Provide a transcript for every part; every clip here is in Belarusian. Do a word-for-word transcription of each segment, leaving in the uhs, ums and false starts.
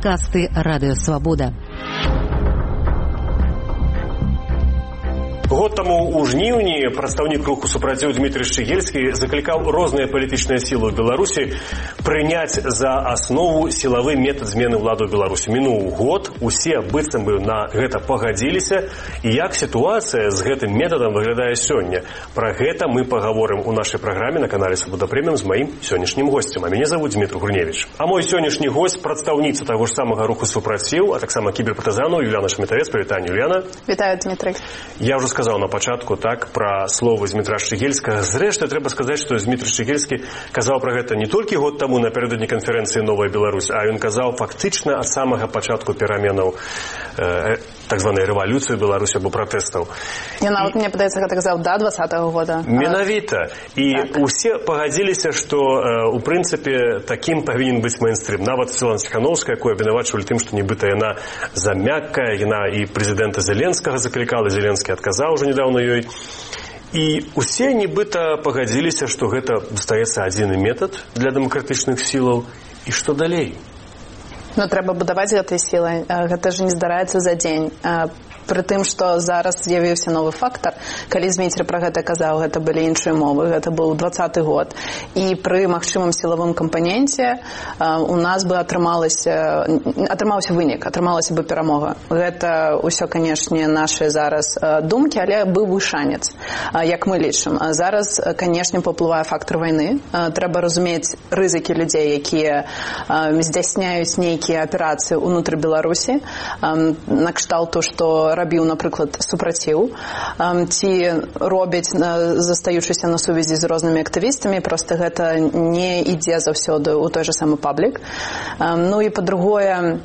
Падкасты Радыё Свабода. Год таму ў жніўні прадстаўнік руху супраціў Дмітрый Шчыгельскі заклікаў розныя палітычныя сілы ў Беларусі прыняць за аснову сілавы метад змены ўлады ў Беларусі. Мінуў год, усе быццам бы на гэта пагадзіліся. І як сітуацыя з гэтым метадам выглядае сёння? Пра гэта мы пагаворым у нашай праграме на канале Свабода Прэміум з маім сённяшнім госцем. А мяне завуць Дмітрий Гурневіч. А мой сённяшні гость прадстаўніца таго ж самага руху супраціў, а таксама кіберпартызану Юліяна Шмітавец. Прывітанне, Юліяна. Вітаю, Дмітрый. Я ўжо сказаў на пачатку так пра словы Дмітра Шчыгельскага. Зрэшты, трэба сказаць, што Дмітрый Шчыгельскі казаў пра гэта не толькі год таму напярэдадні канферэнцыі «Новая Беларусь», а ён казаў фактычна ад самага пачатку пераменаў э, так званай рэвалюцыі ў Беларусі або пратэстаў. Я нават, мне падаецца, гэта казаў да двадцатага года. Менавіта. І так. Усе пагадзіліся, што э, у прынцыпе такім павінен быць мэйнстрым. Нават Святлана Ціханаўская, якую абвінавачвалі тым, што нібыта яна замяккая, яна і прэзідэнта Зеленскага заклікала, Зеленскі адказаў ужо недавно ёй. І усе нібыта пагадзіліся, што гэта застаецца адзіны метад для дэмакратычных сілаў. І што далей? Ну, трэба будаваць гэтай сілай. Гэта ж не здараецца за дзень. Пры тым, што зараз з'явіўся новы фактар. Калі Зміцер пра гэта казаў, гэта былі іншыя мовы, гэта быў двадцаты год. І пры магчымым сілавым кампаненце у нас бы атрымалася, атрымаўся вынік, атрымалася бы перамога. Гэта ўсё, канешне, нашы зараз думкі, але быў шанец, як мы лічым. Зараз, канешне, паўплывае фактар вайны. Трэба разумець рызыкі людзей, якія здзяйсняюць нейкія аперацыі ўнутры Беларусі, накшталту, што рабіў, напрыклад, супраціў, ці робяць, застаючыся на сувязі з рознымі актывістамі, проста гэта не ідзе заўсёды ў той жа самы паблік. Ну і па-другое,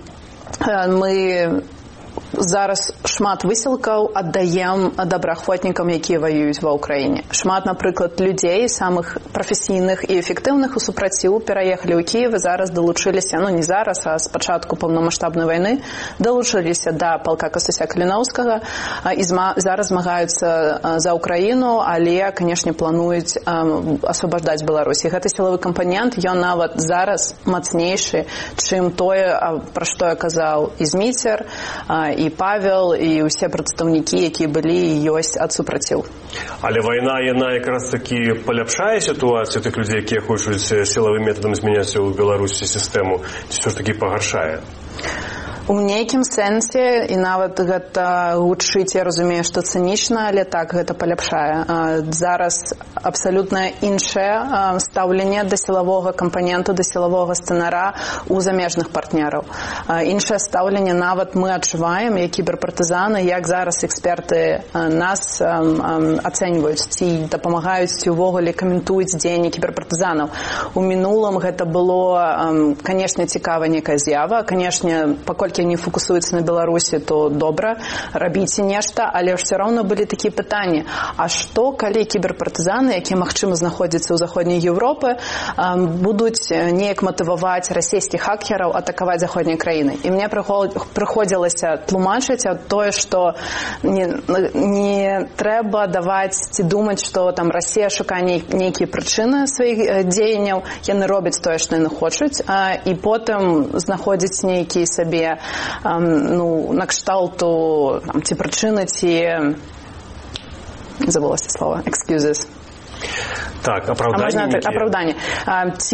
мы зараз шмат высілкаў аддаем добраахвотнікам, якія ваююць ва ўкраіне. Шмат, напрыклад, людзей, самых прафесійных і эфектыўных у супраціў пераехалі ў Кіев і зараз далучыліся, ну не зараз, а з пачатку паўнамаштабнай вайны, далучыліся да палка Касася Каліноўскага і зараз змагаюцца за ўкраіну, але, канешне, плануюць асвабаждаць Беларусь. І гэты сілавы кампанент, ён нават зараз мацнейшы, чым тое, пра што я казаў і Зміцер, і Павел, і ўсе прадстаўнікі, якія былі і ёсць ад супраціў. Але вайна, яна якраз такі паляпшае сітуацыю тых людзей, якія хочуць сілавым метадам змяняць у Беларусі сістэму, ці ўсё ж такі пагаршае? У нейкім сэнсе, і нават гэта гучыць, я разумею, што цынічна, але так, гэта паляпшае. Зараз абсалютна іншае стаўленне да сілавога кампаненту, да сілавога сцэнара у замежных партнераў. Іншае стаўленне нават мы адчуваем, як кіберпартызаны, як зараз эксперты нас ацэньваюць, ці дапамагаюць, ці ўвогуле каментуюць дзеянні кіберпартызанаў. У мінулым гэта было, канешне, цікава нейкая з'ява, канешне, паколькі не фокусуюцца на Беларусі, то добра, рабіце нешта, але ўсё роўна былі такія пытанні. А што, калі кіберпартызаны, якія, магчыма, знаходзяцца ў заходняй Европы, будуць неяк матываваць расійскіх хакераў атакаваць заходнія краіны? І мне прыходзілася тлумачыць тое, што не, не трэба даваць ці думаць, што там Расія шукае нейкія прычыны сваіх дзеянняў, яны робяць тое, што яны хочуць, і потым знаходзяць нейкія сабе ну, накшталту там, ці прычыны, ці забылася слова, excuses. Так, апраўданне. Апраўданне. Ці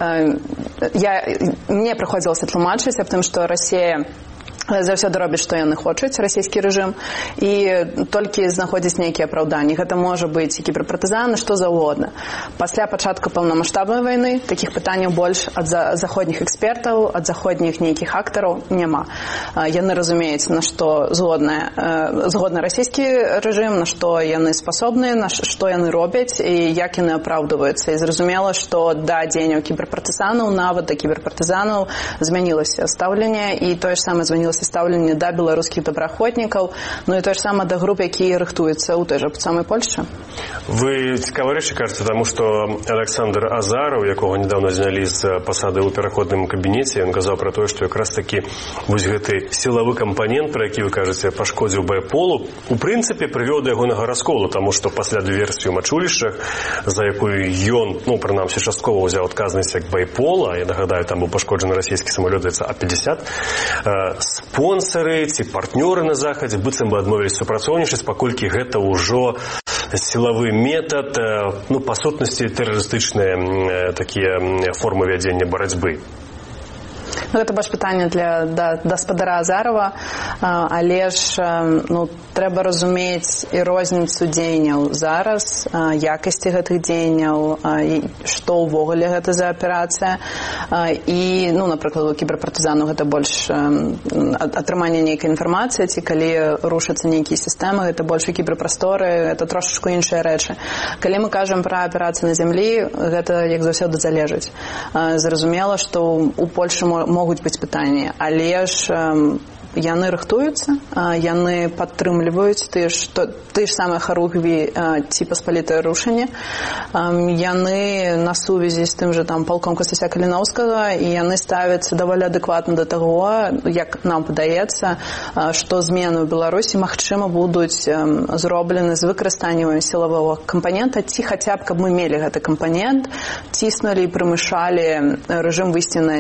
я, мне прыходзілася тлумачыць аб тым, што Расія заўсёды робіць, што яны хочуць, расійскі рэжым, і толькі знаходзіць нейкія апраўданні. Гэта можа быць і кіберпартызаны, што заўгодна. Пасля пачатку паўнамаштабнай вайны такіх пытанняў больш ад заходніх экспертаў, ад заходніх нейкіх актараў няма. Яны разумеюць, на што згодны, згодны расійскі рэжым, на што яны спасобныя, на што яны робяць і як яны апраўдваюцца. І зразумела, што да дзеянняў кіберпартызанаў, нават да кіберпартызанаў змянілася стаўленне, і тое ж самае змянілася стаўленне да беларускіх добраахвотнікаў, ну і тое ж самае да груп, якія рыхтуюцца ў той жа самай Польшчы. Вы цікавыя рэчы кажаце, таму што Александр Азаров, якога недавно знялі з пасады ў пераходным кабінеце, ён казаў пра тое, што якраз такі вось гэты сілавы кампанент, про які вы кажаце, пашкодзіў байполу, у прынцыпе прывёў да ягонага расколу, таму што пасля дыверсіі ў Мачулішчах, за якую ён, ну, прынамсі, часткова ўзяў адказнасць як байпола, я нагадаю, там быў пашкоджаны расійскі самалёт А пятьдесят, э, спонсары ці партнёры на захадзе быццам бы адмовіліся супрацоўнічаць, паколькі гэта ўжо сілавы метад, э, ну, па сутнасці тэрарыстычныя э, такія формы вядзення барацьбы. Ну, гэта больш пытанне для да, гаспадара Азарова, але ж ну, трэба разумець і розніцу дзеянняў зараз, якасці гэтых дзеянняў, што ўвогуле гэта за аперацыя. І, ну, напрыклад, у кіберпартызанаў гэта больш атрыманне нейкай інфармацыі, ці калі рушацца нейкія сістэмы, гэта больш у кіберпрасторы, гэта трошачку іншыя рэчы. Калі мы кажам пра аперацыі на зямлі, гэта, як заўсёды, залежыць. Зразумела, што у Польшы могуць быць пытанні, але ж яны рыхтуюцца, яны падтрымліваюць тыя ж, тыя ж самыя харугві ці паспалітае рушанне, яны на сувязі з тым жа там палком Костася Каліноўскага, і яны ставяцца даволі адэкватна да таго, як нам падаецца, што змены ў Беларусі магчыма будуць зроблены з выкарыстаннем сілавога кампанента, ці хаця б, каб мы мелі гэты кампанент, ціснулі і прымушалі рэжым выйсці на,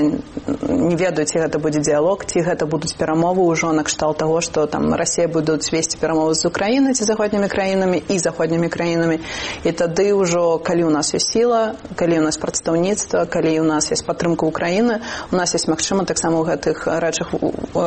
не ведаю, ці гэта будзе дыялог, ці гэта будуць перамовы ўжо на кшталт таго, што там Расія будуць весці перамовы з Украінай ці заходнімі краінамі і заходнімі краінамі. І тады ўжо, калі ў нас ёсць сіла, калі ў нас прадстаўніцтва, калі ў нас ёсць падтрымка Украіны, у нас ёсць магчыма таксама ў гэтых рэчах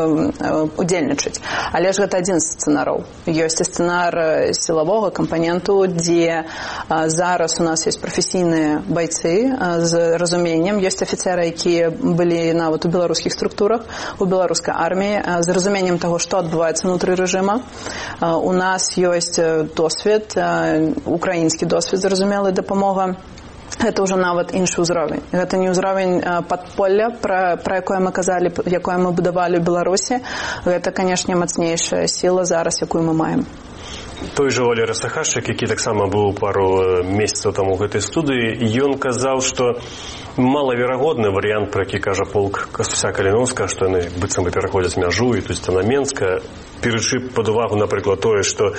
удзельнічаць. Але ж гэта адзін з сцэнараў. Ёсць і сцэнар сілавога кампаненту, дзе зараз у нас ёсць прафесійныя байцы з разуменнем, ёсць афіцеры, якія былі нават у беларускіх структурах, у беларускай арміі, з разуменнем таго, што адбываецца ўнутры рэжыма. У нас ёсць досвед, украінскі досвед, зразумелая дапамога. Гэта ўжо нават іншы ўзровень. Гэта не ўзровень падполля, пра, пра якое мы казалі, якое мы будавалі ў Беларусі. Гэта, канешне, мацнейшая сіла зараз, якую мы маем. Той жа Валерый Сахашчык, які таксама быў пару месяцаў таму ў гэтай студыі, ён казаў, што малаверагодны варыянт, про які кажа полк Костуся Каліноўскага, што яны быццам бы пераходзяць мяжу, і тут на Менска, беручы пад увагу, напрыклад, тое, што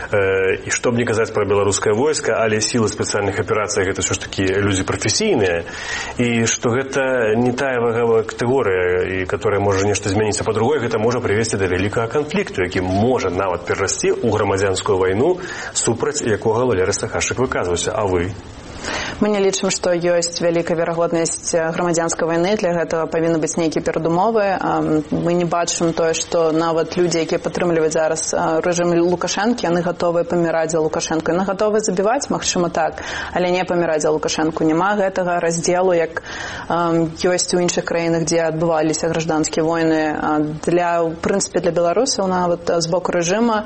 э, і што б не казаць пра беларускае войска, але сілы спецыяльных аперацый гэта ўсё ж такі людзі прафесійныя, і што гэта не тая вагавая катэгорыя, і которая можа нешта змяніцца. Па-другое, гэта можа прывесці да вялікага канфлікту, які можа нават перарасці ў грамадзянскую вайну, супраць якога Валерый Сахашчык выказваўся. А вы? Мы не лічым, што ёсць вялікая верагоднасць грамадзянскай вайны, для гэтага павінны быць нейкія перадумовы. Мы не бачым тое, што нават людзі, якія падтрымліваюць зараз рэжым Лукашэнкі, яны гатовыя паміраць за Лукашэнку. Яны гатовыя забіваць, магчыма, так, але не паміраць за Лукашэнку. Няма гэтага раздзелу, як ёсць у іншых краінах, дзе адбываліся гражданскія войны. Для, у прынцыпе, для беларусаў нават з боку рэжыма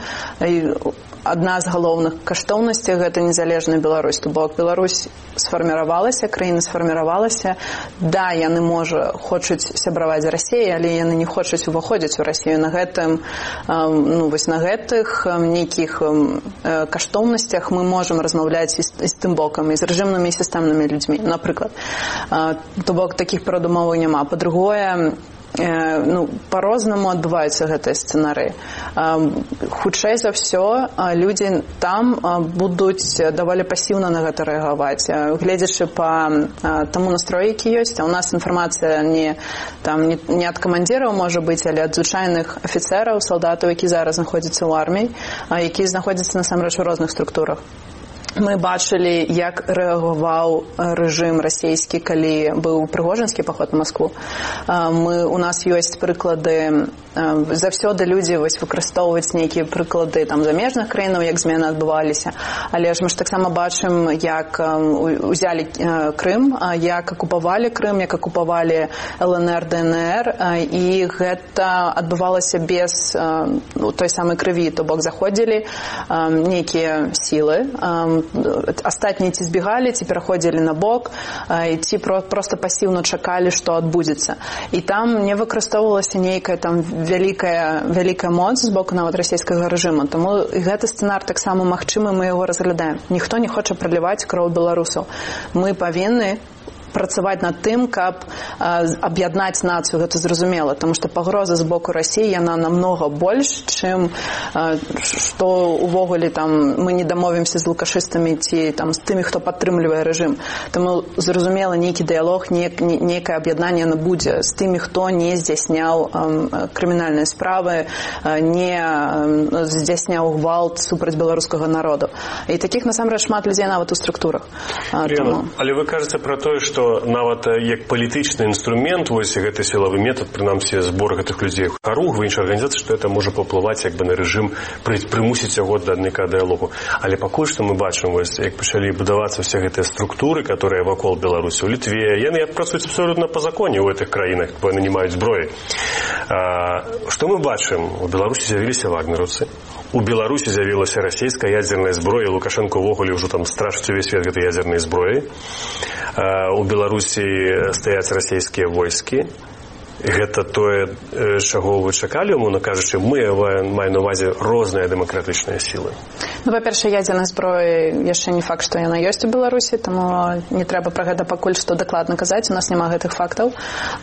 адна з галоўных каштоўнасцей гэта незалежная Беларусь. То бок Беларусь сфарміравалася, краіна сфарміравалася. Да, яны, можа, хочуць сябраваць з Расіяй, але яны не хочуць уваходзіць у Расію. На гэтым, ну, вось на гэтых нейкіх каштоўнасцях мы можам размаўляць і з тым бокам, і з рэжымнымі і сістэмнымі людзьмі, напрыклад. То бок такіх перадумоваў няма. Па-другое, ну, по-рознаму адбываюцца гэтыя сцэнары. Хутчэй за ўсё, людзі там будуць даволі пасіўна на гэта рэагаваць, гледзячы па таму настрою, які ёсць. А ў нас інфармацыя не, там, не, не ад камандзіраў можа быць, але ад звычайных афіцэраў, салдатаў, які зараз знаходзяцца ў арміі, які знаходзяцца насамрэч у розных структурах. Мы бачылі, як рэагаваў рэжым расійскі, калі быў прыгожанскі паход на Маскву. Мы, у нас ёсць прыклады, заўсёды людзі вось выкарыстоўваюць нейкія прыклады там замежных краінаў, як змены адбываліся. Але ж мы ж таксама бачым, як узялі Крым, як акупавалі Крым, як акупавалі эл эн эр, дэ эн эр, і гэта адбывалася без ну, той самай крыві. То бок заходзілі нейкія сілы, астатнія ці збегалі, ці пераходзілі на бок, ці проста пасіўна чакалі, што адбудзецца. І там не выкарыстоўвалася нейкая там вялікая вялікая моц з боку нават расійскага рэжыму. Таму гэты сцэнар таксама магчымы, мы яго разглядаем. Ніхто не хоча праліваць кроў беларусаў. Мы павінны працаваць над тым, каб аб'яднаць нацыю, гэта зразумела, тому што пагроза з боку Расіі, яна намнога больш, чым што увогуле там мы не дамовімся з лукашыстамі ці там з тымі, хто падтрымлівае рэжым. Таму зразумела, нейкі дыялог, нейкае аб'яднанне яно будзе з тымі, хто не здзяйсняў крымінальныя справы, не здзяйсняў гвалт супраць беларускага народу. І такіх насамрэч шмат людзей нават у структурах. Таму... Але вы кажаце пра тое, што нават як палітычны інструмент, вось гэты сілавы метад, прынамсі збор гэтых людзей харуг, в іншай арганізацыі, што гэта можа паўплываць як бы на рэжым, прымусіць яго да адныка дыялогу. Але пакуль што мы бачым, вось як пачалі будавацца ўсе гэтыя структуры, которые вакол Беларусі, у Літве, яны працуюць абсолютна па законе ў гэтых краінах, бо яны не маюць зброі. Што мы бачым? У Беларусі з'явіліся вагнераўцы. У Беларусі з'явілася расійская ядзерная зброя, Лукашенко ўвогуле ўжо там страшыць увесь свет гэтай ядзернай зброі. У Беларусі стаяць расійскія войскі. Гэта тое, чаго вы чакалі, умоўна кажучы, мы маем на ўвазе розныя дэмакратычныя сілы. Ну, па-першае, ядзерная зброя яшчэ не факт, што яна ёсць у Беларусі, таму не трэба пра гэта пакуль што дакладна казаць, у нас няма гэтых фактаў.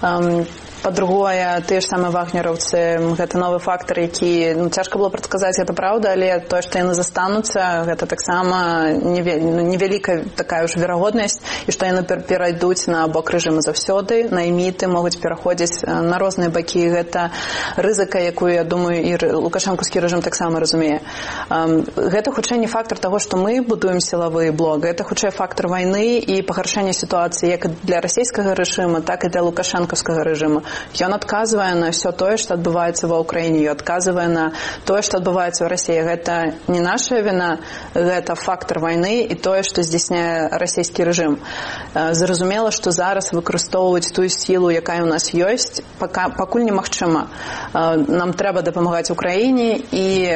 Па-другое, тыя ж самыя вагнераўцы, гэта новы фактар, які, ну, цяжка было прадказаць, гэта праўда, але тое, што яны застануцца, гэта таксама невялікая такая ўжо верагоднасць, і што яны перайдуць на бок рэжыму заўсёды, найміты могуць пераходзіць на розныя бакі. Гэта рызыка, якую, я думаю, і лукашэнкаўскі рэжым таксама разумее. Гэта хутчэй не фактар таго, што мы будуем сілавы блок, гэта хутчэй фактар вайны і пагаршэння сітуацыі як для расійскага рэжыма, так і для лукашэнкаўскага рэжыма. Ён адказвае на ўсё тое, што адбываецца ва ўкраіне, ён адказвае на тое, што адбываецца ў Расіі. Гэта не наша віна, гэта фактар вайны і тое, што здзяйсняе расійскі рэжым. Зразумела, што зараз выкарыстоўваць тую сілу, якая ў нас ёсць, пакуль немагчыма. Нам трэба дапамагаць Украіне, і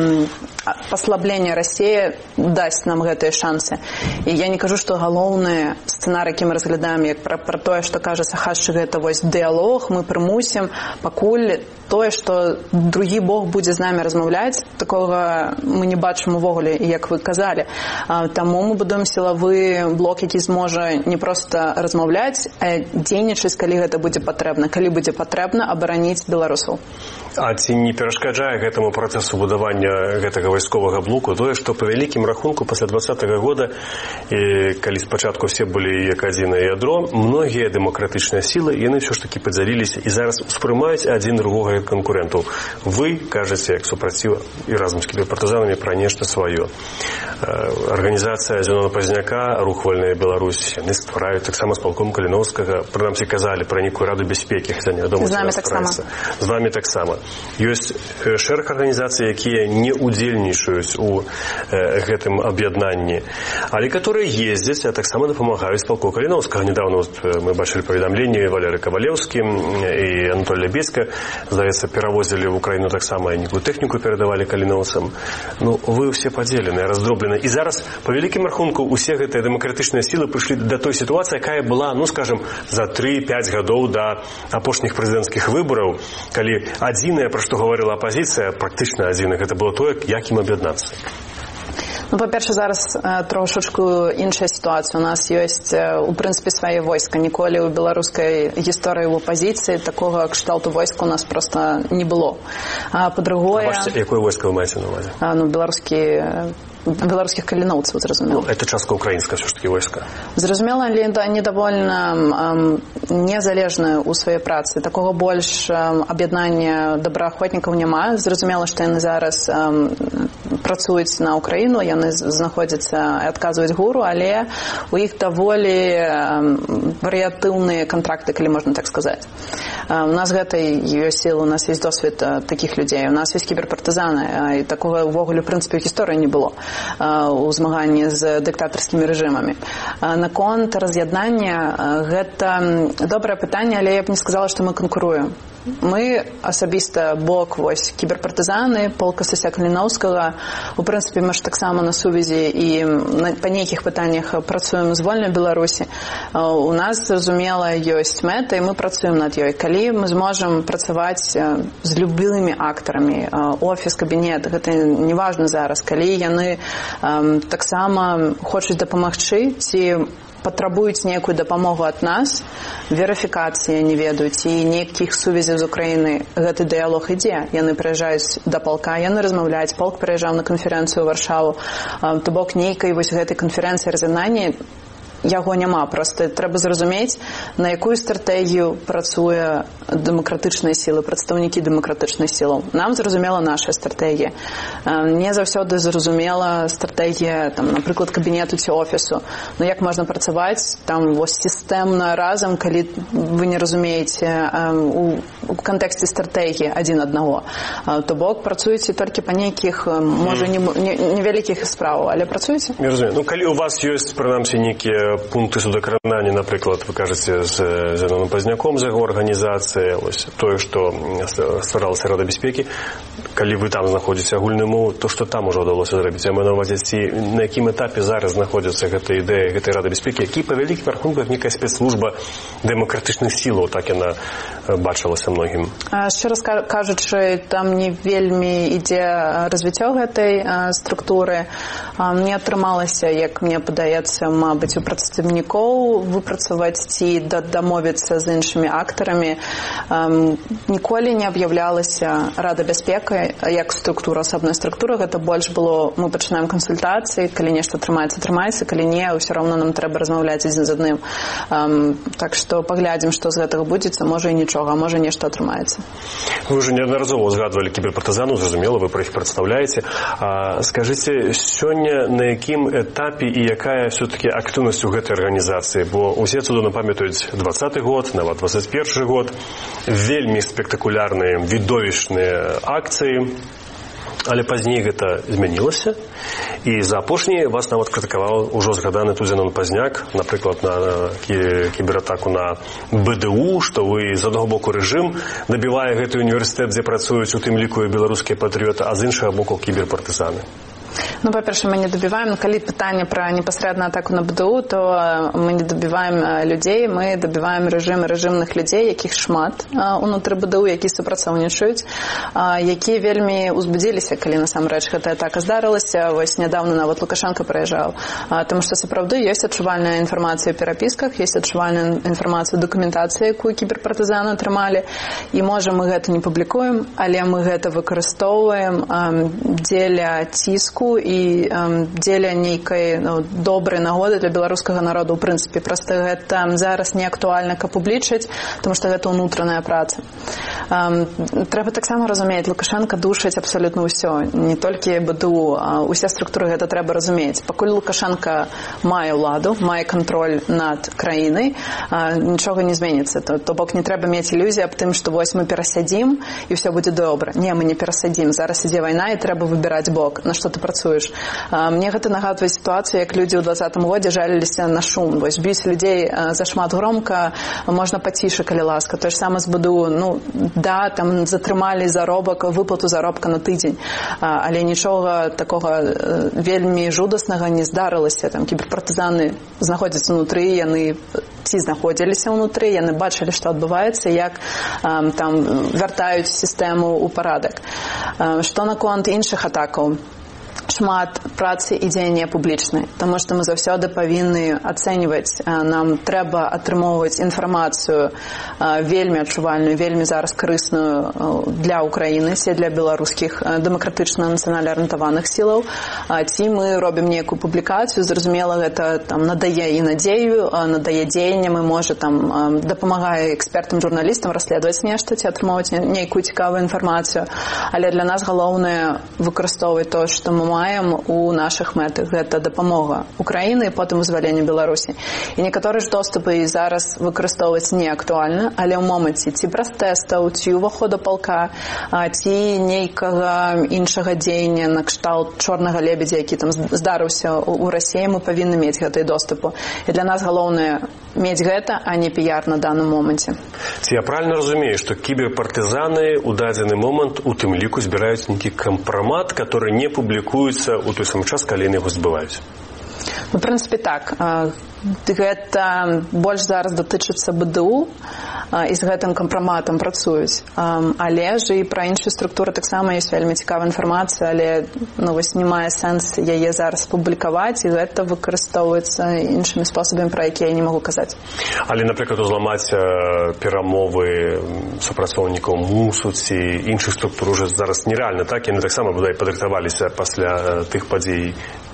паслабленне Расіі дасць нам гэтыя шансы. І я не кажу, што галоўны сцэнар, які мы разглядаем, як пра, пра тое, што кажа Сахашчык, гэта вось дыялог, мы прымусім, пакуль тое, што другі бок будзе з намі размаўляць, такога мы не бачым увогуле, як вы казалі. Таму мы будуем сілавы блок, які зможа не проста размаўляць, а дзейнічаць, калі гэта будзе патрэбна, калі будзе патрэбна абараніць беларусаў. А ці не перашкаджае гэтаму працэсу будавання гэтага вайсковага блоку тое, што па вялікім рахунку пасля двадцатага года, і калі спачатку все былі як адзінае ядро, многія дэмакратычныя сілы, яны ўсё ж такі падзяліліся і зараз успрымаюць адзін другога як канкурэнтаў. Вы кажаце, як супраціў і разам з кіберпартызанамі, пра нешта сваё. Арганізацыя Зенона Пазняка, Рух Вольная Беларусь, яны ствараюць таксама з палком Каліноўскага, прынамсі казалі пра нейкую раду бяспекі, хаця невядома, ці распраецца. З вамі таксама. Ёсць шэраг арганізацый, якія не удзельнічаюць у э, гэтым аб'яднанні, але которые ездзяць, а таксама дапамагаюць палку Каліноўскага. Недавно вот, мы бачылі паведамленне Валеры Кавалеўскі і Анатолія Бецька, здаецца, перавозілі в Украіну таксама і некую тэхніку перадавалі каліноўцам. Ну, вы ўсе падзелены, раздроблены. І зараз, па вялікім рахунку, усе гэтыя дэмакратычныя сілы прыйшлі да той сітуацыі, якая была, ну, скажем, за тры-пяць гадоў да апошніх прэзідэнцкіх выбараў, калі адзінае, пра што гаварыла апазіцыя, практычна адзінае, гэта было тое, як ім аб'яднацца. Ну, па-перша, зараз э, трошачку іншая сітуацыя. У нас ёсць, э, у прынцыпе, свае войска. Ніколі ў беларускай гісторыі ў апазіцыі такога кшталту войска у нас проста не было. А, па-другое... А ваше, якое войска вы маеце на ўвазе? А, ну, беларускі... беларускіх каліноўцаў, зразумела. Ну, это частка украінская, все ж таки, войска. Зразумела, але они довольно эм, незалежныя ў сваёй працы. Такого больш эм, аб'яднання добраахвотнікаў няма. Зразумела, што яны зараз эм, працуюць на Украіну, яны знаходзяцца і адказваюць гуру, але у іх даволі эм, варыятыўныя контракты, калі можна так сказаць. Э, у нас гэта ёсць сілы, у нас ёсць досвед э, такіх людзей, у нас ёсць кіберпартызаны, э, і такога ўвогуле, в прынцыпе, ў гісторыі не было у змаганні з дыктатарскімі рэжымамі. Наконт раз'яднання, гэта добрае пытанне, але я б не сказала, што мы канкуруем. Мы асабіста бок вось кіберпартызаны полка Сася Каліноўскага. У прынцыпе, мы ж таксама на сувязі і па нейкіх пытаннях працуем з вольнай Беларусі. У нас, зразумела, ёсць мэта, і мы працуем над ёй. Калі мы зможам працаваць з любымі актарамі, офіс, кабінет, гэта не важна зараз. Калі яны таксама хочуць дапамагчы, ці патрабуюць нейкую дапамогу ад нас, верыфікацыі не ведаюць і нейкіх сувязяў з Украіны, гэты дыялог ідзе. Яны прыязджаюць да палка, яны размаўляюць, полк прыязджаў на канферэнцыю ў Варшаву. То бок нейкай вось гэтай канферэнцыі раз'яднання яго няма. Проста трэба зразумець, на якую стратэгію працуе дэмакратычныя сілы, прадстаўнікі дэмакратычных сілаў. Нам зразумела наша стратэгія. Не заўсёды зразумела стратэгія, там, напрыклад, кабінету ці офісу. Ну як можна працаваць там вось сістэмна разам, калі вы не разумееце у, у кантэксце стратэгіі адзін аднаго. То бок працуеце толькі па нейкіх, можа, невялікіх справаў, але працуеце? Я разумею. Ну, калі у вас ёсць, прынамсі, нейкія пункты судакранання, напрыклад, вы кажаце, з Зеноном Пазняком, з яго арганізацыі, ось тое, што стваралася Рада бяспекі, калі вы там знаходзіце агульную мову, то што там ужо ўдалося зрабіць? Я маю на ўвазе, ці на якім этапе зараз знаходзіцца гэта ідэя гэтай Рады бяспекі, які па вялікім рахунку нейкая спецслужба дэмакратычных сілаў, так яна бачылася многім? Шчыра кажучы, там не вельмі ідзе развіццё гэтай структуры. Не атрымалася, як мне падаецца, мабыць, у прадстаўнікоў выпрацаваць ці дамовіцца з іншымі актарамі. Ніколі не аб'яўлялася Рада бяспекі як структура, асобная структура. Гэта больш было, мы пачынаем кансультацыі, калі нешта атрымаецца, атрымаецца, калі не, ўсё роўна нам трэба размаўляць адзін з адным. Так што паглядзім, што з гэтага будзецца, можа і нічога, а можа нешта атрымаецца. Вы ўжо неаднаразова згадвалі кіберпартызанаў, зразумела, вы пра іх прадстаўляеце. Скажыце, сёння на якім этапе і якая все-таки актыўнасць у гэтай арганізацыі? Бо усе цудоўна памятаюць двадцаты год, нават двадцать першы год, вельмі спектакулярныя, відовішныя акцыі, але пазней гэта змянілася, і за апошні вас нават крытыкаваў ужо згаданы тут Зенон Пазняк, напрыклад, на кібератаку на бэ дэ у, што вы з аднаго боку рэжым набівае гэты універсітэт, дзе працуюць у тым ліку і беларускія патрыёты, а з іншага боку кіберпартызаны. Ну, па-перше, мы не добіваем, калі пытанне пра непасрэдна атаку на бэ дэ у, то мы не добіваем людзей, мы добіваем рэжым рэжымных людзей, якіх шмат унутры бэ дэ у, які супрацоўнічаюць, якія вельмі узбудзіліся, калі насамрэч гэтая атака здарылася. Вось нядаўна нават Лукашенко прыязджаў. Таму што сапраўды ёсць адчувальная інфармацыя ў перапісках, ёсць адчувальная інфармацыя ў дакументацыі, якую кіберпартызаны атрымалі, і можа мы гэта не публікуем, але мы гэта выкарыстоўваем дзеля ціску і дзеля нейкай, ну, добрай нагоды для беларускага народу. У прынцыпе, проста гэта зараз не актуальна, каб публічыць, тому што гэта ўнутраная праца. Трэба таксама разумець, Лукашенко душыць абсалютна ўсё, не толькі бэ дэ у, усе структуры гэта трэба разумець. Пакуль Лукашенко мае ўладу, мае кантроль над краінай, нічога не зменіцца. То, то бок не трэба мець ілюзіі аб тым, што вось мы перасядзім і ўсё будзе добра. Не, мы не перасядзім. Зараз ідзе вайна і трэба выбіраць бок, на што ты працуеш. Мне гэта нагадвае сітуацыю, як людзі ў двадцатым годзе жаліліся на шум. Вось біць людзей зашмат громка, можна паціша, калі ласка. Тое ж саме з бэ дэ у. Ну, да, там затрымалі заробак, выплату заробка на тыдзень, але нічога такога вельмі жудаснага не здарылася. Там кіберпартызаны знаходзяцца ўнутры, яны ці знаходзіліся ўнутры, яны бачылі, што адбываецца, як там вяртаюць сістэму ў парадак. Што наконт іншых атакаў? Шмат працы і дзеяння публічнай, таму што мы заўсёды павінны ацэньваць, нам трэба атрымоўваць інфармацыю вельмі адчувальную, вельмі зараз карысную для Украіны, ці для беларускіх дэмакратычна нацыянальна арыентаваных сілаў. Ці мы робім нейкую публікацыю, зразумела, гэта там надае і надзею, надае дзеянням і можа там дапамагае экспертам, журналістам расследаваць нешта ці атрымоўваць нейкую цікавую інфармацыю. Але для нас галоўнае выкарыстоўваць тое, што мы маем, маем у нашых мэтах. Гэта дапамога Украіны і потым вызваленне Беларусі. І некаторыя ж доступы і зараз выкарыстоўваць не актуальна, але ў моманце ці пратэстаў, ці ўвахода палка, ці нейкага іншага дзеяння на кшталт чорнага лебедзя, які там здарыўся ў Расіі, мы павінны мець гэтыя доступы. І для нас галоўнае мець гэта, а не піяр на даным моманце. Ці я правильно разумею, што кіберпартызаны ў дадзены момант у тым ліку збіраюць нейкі кампрамат, который не публікуецца ў той самы час, калі яны яго збываюць? Ну, в прынцыпе, так. Гэта больш зараз датычыцца БДУ і з гэтым кампраматам працуюць. Але ж і пра іншыя структуры таксама ёсць вельмі цікавая інфармацыя, але ну, вось не мае сэнс яе зараз публікаваць, і гэта выкарыстоўваецца іншымі спосабамі, пра якія я не магу казаць. Але, напрыклад, узламаць перамовы супрацоўнікаў МУСу ці іншых структур уже зараз нереальна, так? Яны таксама бодай падрыхтаваліся пасля тых падзей.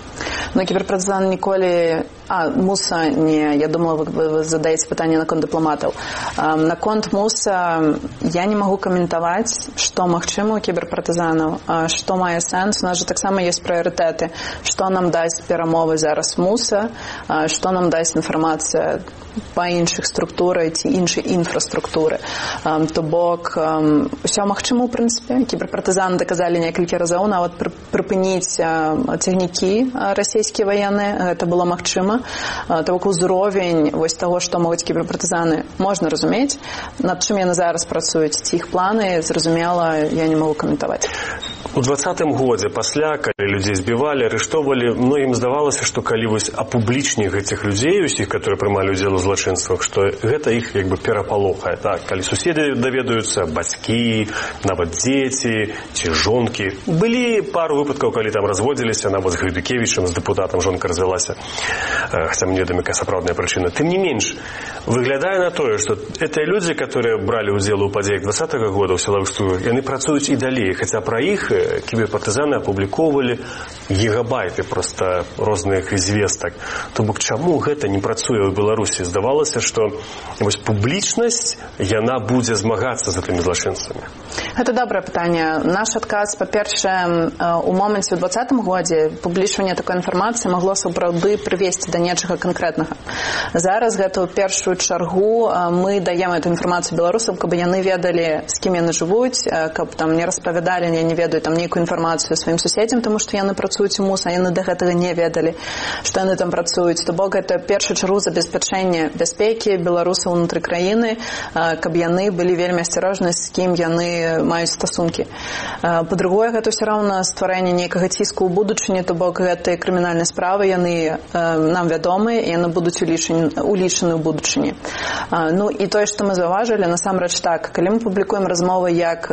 Но кіберпартызан ніколі... А, МУСа не. Я думала, вы, вы задаеце пытанне наконт дыпламатаў. Наконт МУСа я не магу каментаваць, што магчыма у кіберпартызанаў, што мае сэнс. У нас же таксама ёсць прыярытэты. Што нам дасць перамовы зараз МУСа, што нам дасць інфармацыя па іншых структурах ці іншай інфраструктуры. То бок, усё магчыма, у прынцыпе. Кіберпартызаны даказалі некалькі разоў нават прыпыніць цягнікі расійскія ваенныя. Гэта было магчыма. То бок узровень вось таго, што могуць кіберпартызаны, можна разумець. Над чым яны зараз працуюць, ці іх планы, зразумела, я не магу каментаваць. У двадцатым годзе, пасля, калі людзей збівалі, арыштоўвалі, многім здавалася, што калі вось апублічні гэтых людзей, усіх, которые прымалі ўдзел у злачынствах, што гэта іх як бы перапалохае. Так, калі суседы даведаюцца, бацькі, нават дзеці ці жонкі. Былі пару выпадкаў, калі там разводзіліся, нават з Грыбікевічам, з дэпутатам жонка развялася, хаця мне вядома, якая сапраўдная прычына. Тым не менш, выглядае на тое, што гэтыя людзі, которые бралі ўдзел у падзеях двадцатага года ў сілавых структурах, яны працуюць і далей, хаця пра іх кіберпартызаны апублікоўвалі гігабайты проста розных звестак. То бок, чаму гэта не працуе ў Беларусі? Здавалася, што вось публічнасць, яна будзе змагацца з гэтымі злачынствамі. Гэта добрае пытанне. Наш адказ, па-першае, у моменце ў двадцатым годзе публічванне такой інфармацыі магло сапраўды прывесці да нечага канкрэтнага. Зараз гэта ў першую чаргу мы даем эту інфармацыю беларусам, каб яны ведалі, з кім яны жывуць, каб там не распавядалі, я не ведаю, там нейкую інфармацыю сваім суседзям, таму што яны працуюць у МУС, а яны да гэтага не ведалі, што яны там працуюць. То бок гэта першую чаргу забеспячэнне бяспекі беларусаў унутры краіны, каб яны былі вельмі асцярожны, з кім яны маюць стасункі. Па-другое, гэта ўсё роўна стварэнне нейкага ціску ў будучыні, то бок гэтыя крымінальныя справы, яны нам вядомы, і яны будуць улічаны ў будучыні. Ну і тое, што мы заўважылі, насамрэч так, калі мы публікуем размовы, як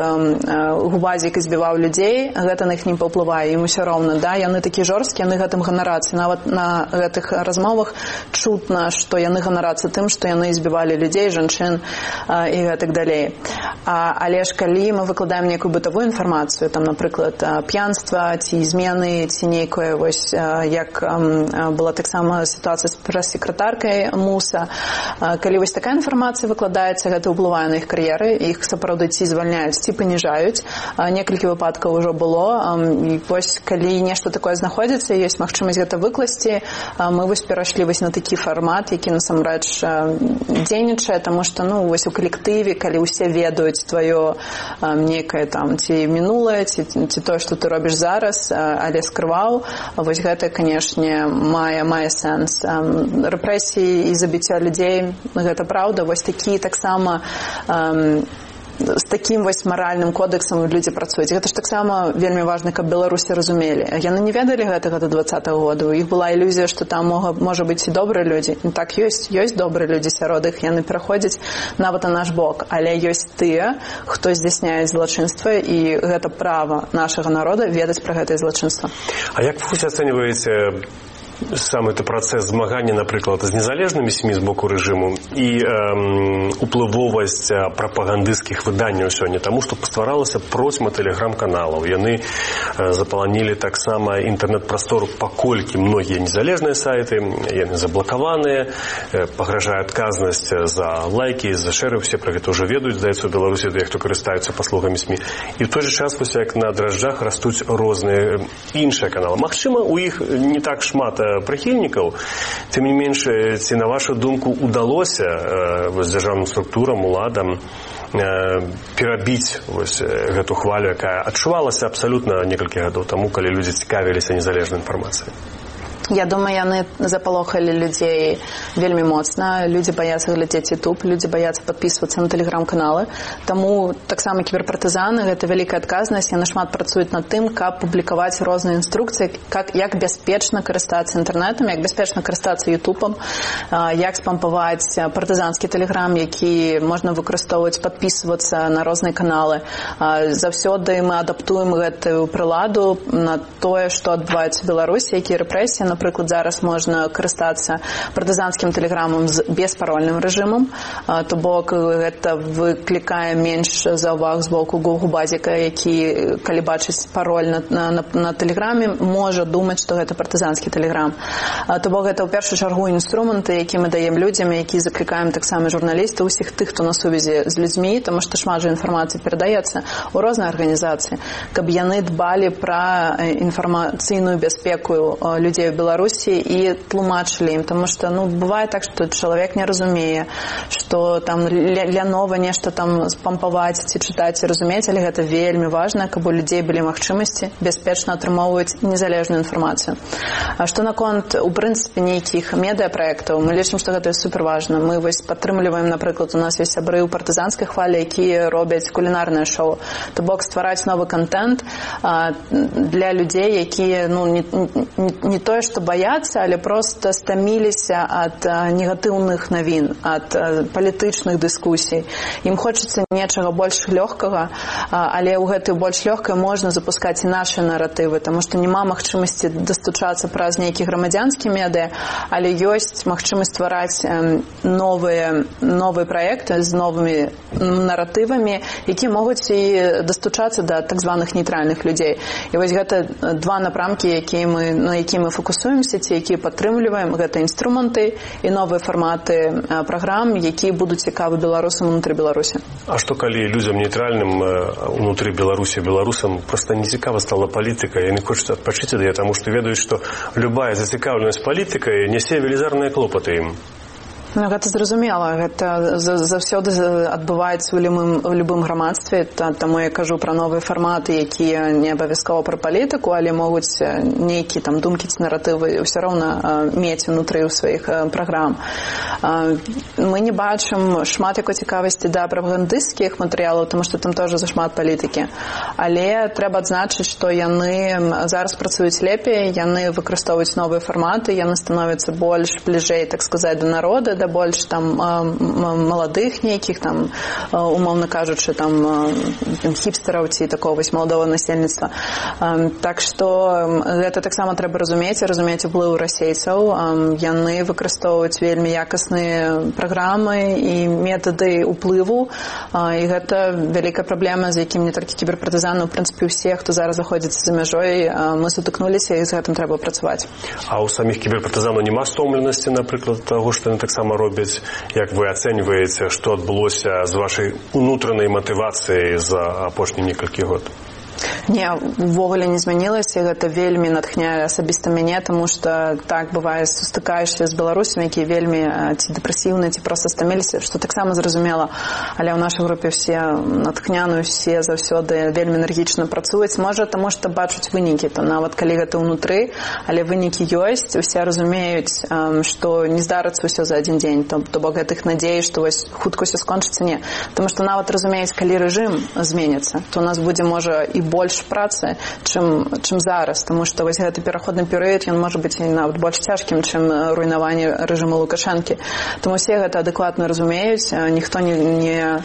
Губазік збіваў людзей, гэта на іх не паўплывае, ім усё роўна, да, яны такі жорсткія, яны гэтым ганарацца. Нават на гэтых размовах чутна, што яны ганарацца тым, што яны збівалі людзей, жанчын і гэтак далей. Але ж калі мы выкладаем нейкую бытавую інфармацыю, там, напрыклад, п'янства, ці змены, ці нейкое, вось, як была таксама сітуацыя з прэс-секратаркай МУСа, калі вось такая інфармацыя выкладаецца, гэта ўплывае на іх кар'еры, іх сапраўды ці звальняюць, ці паніжаюць. Некалькі выпадкаў ужо было. І вось, калі нешта такое знаходзіцца, ёсць магчымасць гэта выкласці, мы вось перайшлі вось на такі фармат, які насамрэч дзейнічае, таму што, ну, вось у калектыве, калі ўсе ведаюць тваё нейкае там ці мінулае, ці, ці тое, што ты робіш зараз, але скрываў, вось гэта, канешне, мае, мае сэнс. Рэпрэсіі і забіцця людзей, гэта праўда, вось такі таксама з такім вось маральным кодэксам людзі працуюць. Гэта ж таксама вельмі важна, каб беларусы разумелі. Яны не ведалі гэтага да двадцатага года. У іх была ілюзія, што там мога, можа быць і добрыя людзі. І так ёсць, ёсць добрыя людзі сярод іх, яны пераходзяць нават на наш бок. Але ёсць тыя, хто здзяйсняе злачынства, і гэта права нашага народа ведаць пра гэтае злачынства. А як вы ацэньваеце сам это працэс змагання, напрыклад, з незалежнымі СМІ з боку рэжыму і эм, уплывовасць прапагандысцкіх выданняў сёння, таму што пастваралася процьма тэлеграм-каналаў. Яны э, запаланілі таксама інтэрнэт-прастору, паколькі многія незалежныя сайты, яны заблакаваныя, э, пагражае адказнасць за лайкі, за шэры, все пра гэта ўжо ведаюць, здаецца, у Беларусі, для хто карыстаюцца паслугамі СМІ. І ў той же час, вось як на дражджах растуць розныя іншыя каналы. Магчыма, у іх не так шмат прыхільнікаў, тым не менш, ці на вашу думку удалося э, дзяржаўным структурам, уладам э, перабіць вось гэту хвалю, якая адчувалася абсалютна некалькі гадоў таму, калі людзі цікавіліся незалежнай інфармацыяй? Я думаю, яны запалохалі людзей вельмі моцна. Людзі баяцца глядзець YouTube, людзі баяцца падпісвацца на тэлеграм-каналы. Таму таксама кіберпартызаны, гэта вялікая адказнасць, яны шмат працуюць над тым, каб публікаваць розныя інструкцыі, как, як бяспечна карыстацца інтэрнэтам, як бяспечна карыстацца YouTube, як спампаваць партызанскі тэлеграм, які можна выкарыстоўваць, падпісвацца на розныя каналы. Заўсёды мы адаптуем гэтую прыладу на тое, што адбываецца ў Беларусі, якія рэпрэсіі. Напрыклад, зараз можна карыстацца партызанскім тэлеграмам з беспарольным рэжымам, то бок гэта выклікае менш заўваг з боку Гугл-базіка, які, калі бачыць пароль на, на, на тэлеграме, можа думаць, што гэта партызанскі тэлеграм. То бок гэта ў першую чаргу інструменты, які мы даем людзям, які заклікаем таксама журналістаў, усіх тых, хто на сувязі з людзьмі, таму што шмат жа інфармацыі перадаецца ў розныя арганізацыі, каб яны дбалі пра інфармацыйную бяспеку людзей у Беларусі і тлумачылі ім, таму што, ну, бывае так, што чалавек не разумее, што там лянова нешта там спампаваць ці чытаць і разумець, але гэта вельмі важна, каб у людзей былі магчымасці бяспечна атрымоўваць незалежную інфармацыю. А што наконт, у прынцыпе, нейкіх медыапраектаў, мы лічым, што гэта суперважна. Мы вось падтрымліваем, напрыклад, у нас ёсць сябры ў партызанскай хвалі, якія робяць кулінарнае шоу. То бок ствараць новы контент а, для людзей, якія, ну, не, не, не тое, што баяцца, але проста стаміліся ад негатыўных навін, ад палітычных дыскусій. Ім хочацца нечага больш лёгкага, але ў гэтую больш лёгкае можна запускаць і нашы наратывы, таму што няма магчымасці дастучацца праз нейкі грамадзянскі медыа, але ёсць магчымасць ствараць новыя, новыя праекты з новымі наратывамі, якія могуць і дастучацца да так званых нейтральных людзей. І вось гэта два напрамкі, якія мы, на якія мы фокусуем, ці якія падтрымліваем, гэта інструменты і новыя фарматы праграм, якія будуць цікавы беларусам унутры Беларусі. А што калі людзям нейтральным унутры Беларусі, беларусам проста не цікава стала палітыка, яны хочуць адпачыць ад яе, таму што ведаюць, што любая зацікаўленасць палітыкай нясе велізарныя клопаты ім? Ну, гэта зразумела. Гэта заўсёды адбываецца ў любым, у любым грамадстве. Таму я кажу пра новыя фарматы, якія не абавязкова пра палітыку, але могуць нейкі там думкі ці наратывы ўсё роўна мець унутры ў сваіх праграм. Мы не бачым шмат якой цікавасці да прапагандысцкіх матэрыялаў, таму што там тоже зашмат палітыкі. Але трэба адзначыць, што яны зараз працуюць лепей, яны выкарыстоўваюць новыя фарматы, яны становяцца больш бліжэй, так сказаць, да народа, да больш там маладых нейкіх там, умоўна кажучы, там хіпстараў ці такого вось маладого насельніцтва. Так што гэта таксама трэба разумець, разумець уплыў расейцаў. Яны выкарыстоўваюць вельмі якасныя праграмы і метады ўплыву, і гэта вялікая праблема, з якім не толькі кіберпартызаны, у прынцыпе, усе, хто зараз заходзіцца за мяжой, мы сутыкнуліся, і з гэтым трэба працаваць. А ў саміх кіберпартызанаў няма стомленасці, напрыклад, таго, што яны таксама робяць, як вы ацэньваеце, што адбылося з вашай унутранай матывацыяй за апошнія некалькі год? Не, увогуле не змянілася, гэта вельмі натхняе асабіста мяне, таму што так бывае, сустыкаешся з беларусамі, якія вельмі ці дэпрэсіўныя, ці проста стаміліся, што таксама зразумела, але ў нашай групе все натхняныя, все заўсёды вельмі энергічна працуюць, можа, таму што бачуць вынікі, то нават калі гэта ўнутры, але вынікі ёсць, усе разумеюць, што не здарыцца ўсё за адзін дзень, то, то бок гэтых надзей, што вось хутка ўсё скончыцца, не. Таму што нават разумеюць, калі рэжым зменіцца, то у нас будзе, можа, і больш працы, чым, чым зараз, тому што вось гэты пераходны перыяд, ён можа быць і нават больш цяжкім, чым руйнаванне рэжыму Лукашэнкі. Тому все гэта адэкватна разумеюць, ніхто не, не,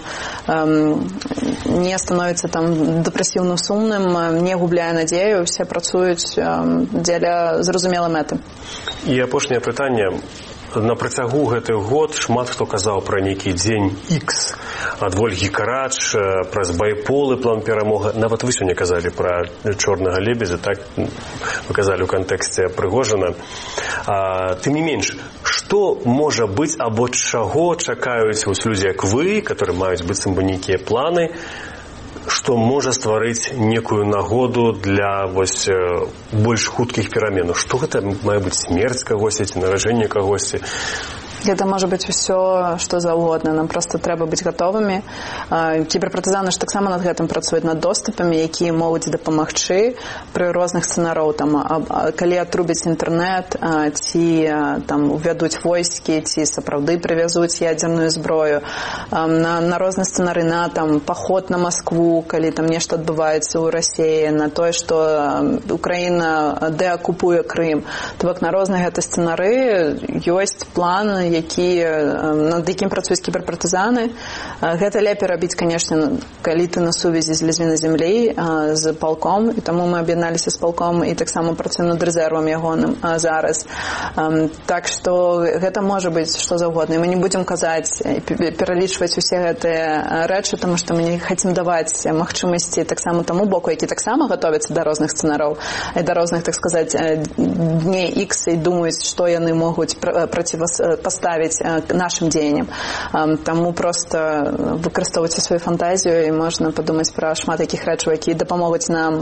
не становіцца там дэпрэсіўным сумным, не губляе надзею, все працуюць дзеля зразумелай мэты. І апошняе пытанне. На працягу гэтых год шмат хто казаў пра нейкі дзень Ікс ад Вольгі Карач, праз байполы план перамога. Нават вы сёння казалі пра чорнага лебедзя, так вы казалі ў кантэксце Прыгожына. А, тым не менш, што можа быць або чаго чакаюць вось людзі як вы, которые маюць быццам бы нейкія планы, што можа стварыць некую нагоду для вось больш хуткіх пераменаў? Што гэта мае быць, смерць кагосьці ці наражэнне кагосьці? Гэта можа быць усё, што заўгодна. Нам проста трэба быць гатовымі. Кіберпартызаны ж таксама над гэтым працуюць, над доступамі, якія могуць дапамагчы пры розных сцэнароў. Там, калі атрубяць інтэрнэт, ці там увядуць войскі, ці сапраўды прывязуць ядзерную зброю. На, на розныя сцэнары, на там, паход на Маскву, калі там нешта адбываецца ў Расіі, на тое, што Украіна дэакупуе Крым. То бок на розныя гэта сцэнары ёсць план, які, над якім працуюць кіберпартызаны. Гэта лепей рабіць, канешне, калі ты на сувязі з Лізвіна зямлі, з палком, і таму мы аб'ядналіся з палком і таксама працуем над рэзервам ягоным зараз. Так што гэта можа быць што заўгодна. І мы не будзем казаць, пералічваць усе гэтыя рэчы, таму што мы не хацім даваць магчымасці таксама таму боку, які таксама гатовяцца да розных сцэнараў і да розных, так сказаць, дней Ікс і думаюць, што яны могуць праціва ставіць нашим дзеянням. Таму проста выкарыстоўвайце сваю фантазію і можна падумаць пра шмат якіх рэчаў, якія дапамогуць нам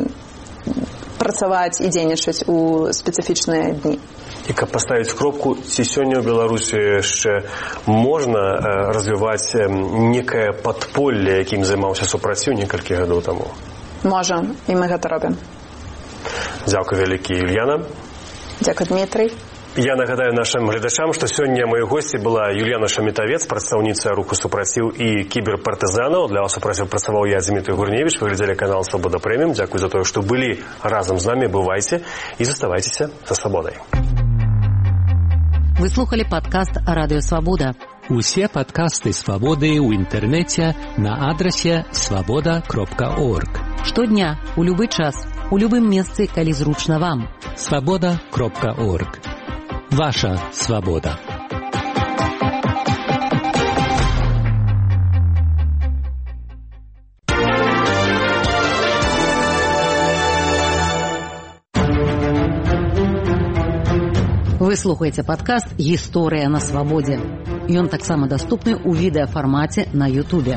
працаваць і дзейнічаць у спецыфічныя дні. І каб паставіць кропку, ці сёння ў Беларусі яшчэ можна развіваць некае падполле, якім займаўся супраціў некалькі гадоў таму? Можа, і мы гэта робім. Дзякуй вялікі, Юльяна. Дзякуй, Дмітрый. Я нагадаю нашим глядачам, што сёння маёй госці была Юльяна Шамітавец, прадстаўніца руху супраціў і кіберпартызанаў. Для вас супраціў працаваў я, Дмітрий Гурневіч. Вы глядзелі канал Свабода Прэміум. Дзякуй за тое, што былі разам з намі. Бывайце і заставайцеся за свабодай. Вы слухали падкаст Радыё Свабода. Усе падкасты Свабоды ў інтэрнэце на адрасе свабода кропка орг. Штодня, у любы час, у любым месцы, калі зручна вам. свабода кропка орг. Ваша свобода. Вы слухаеце падкаст «Гісторыя на свабодзе». Ён таксама даступны ў відэафармаце на Ютубе.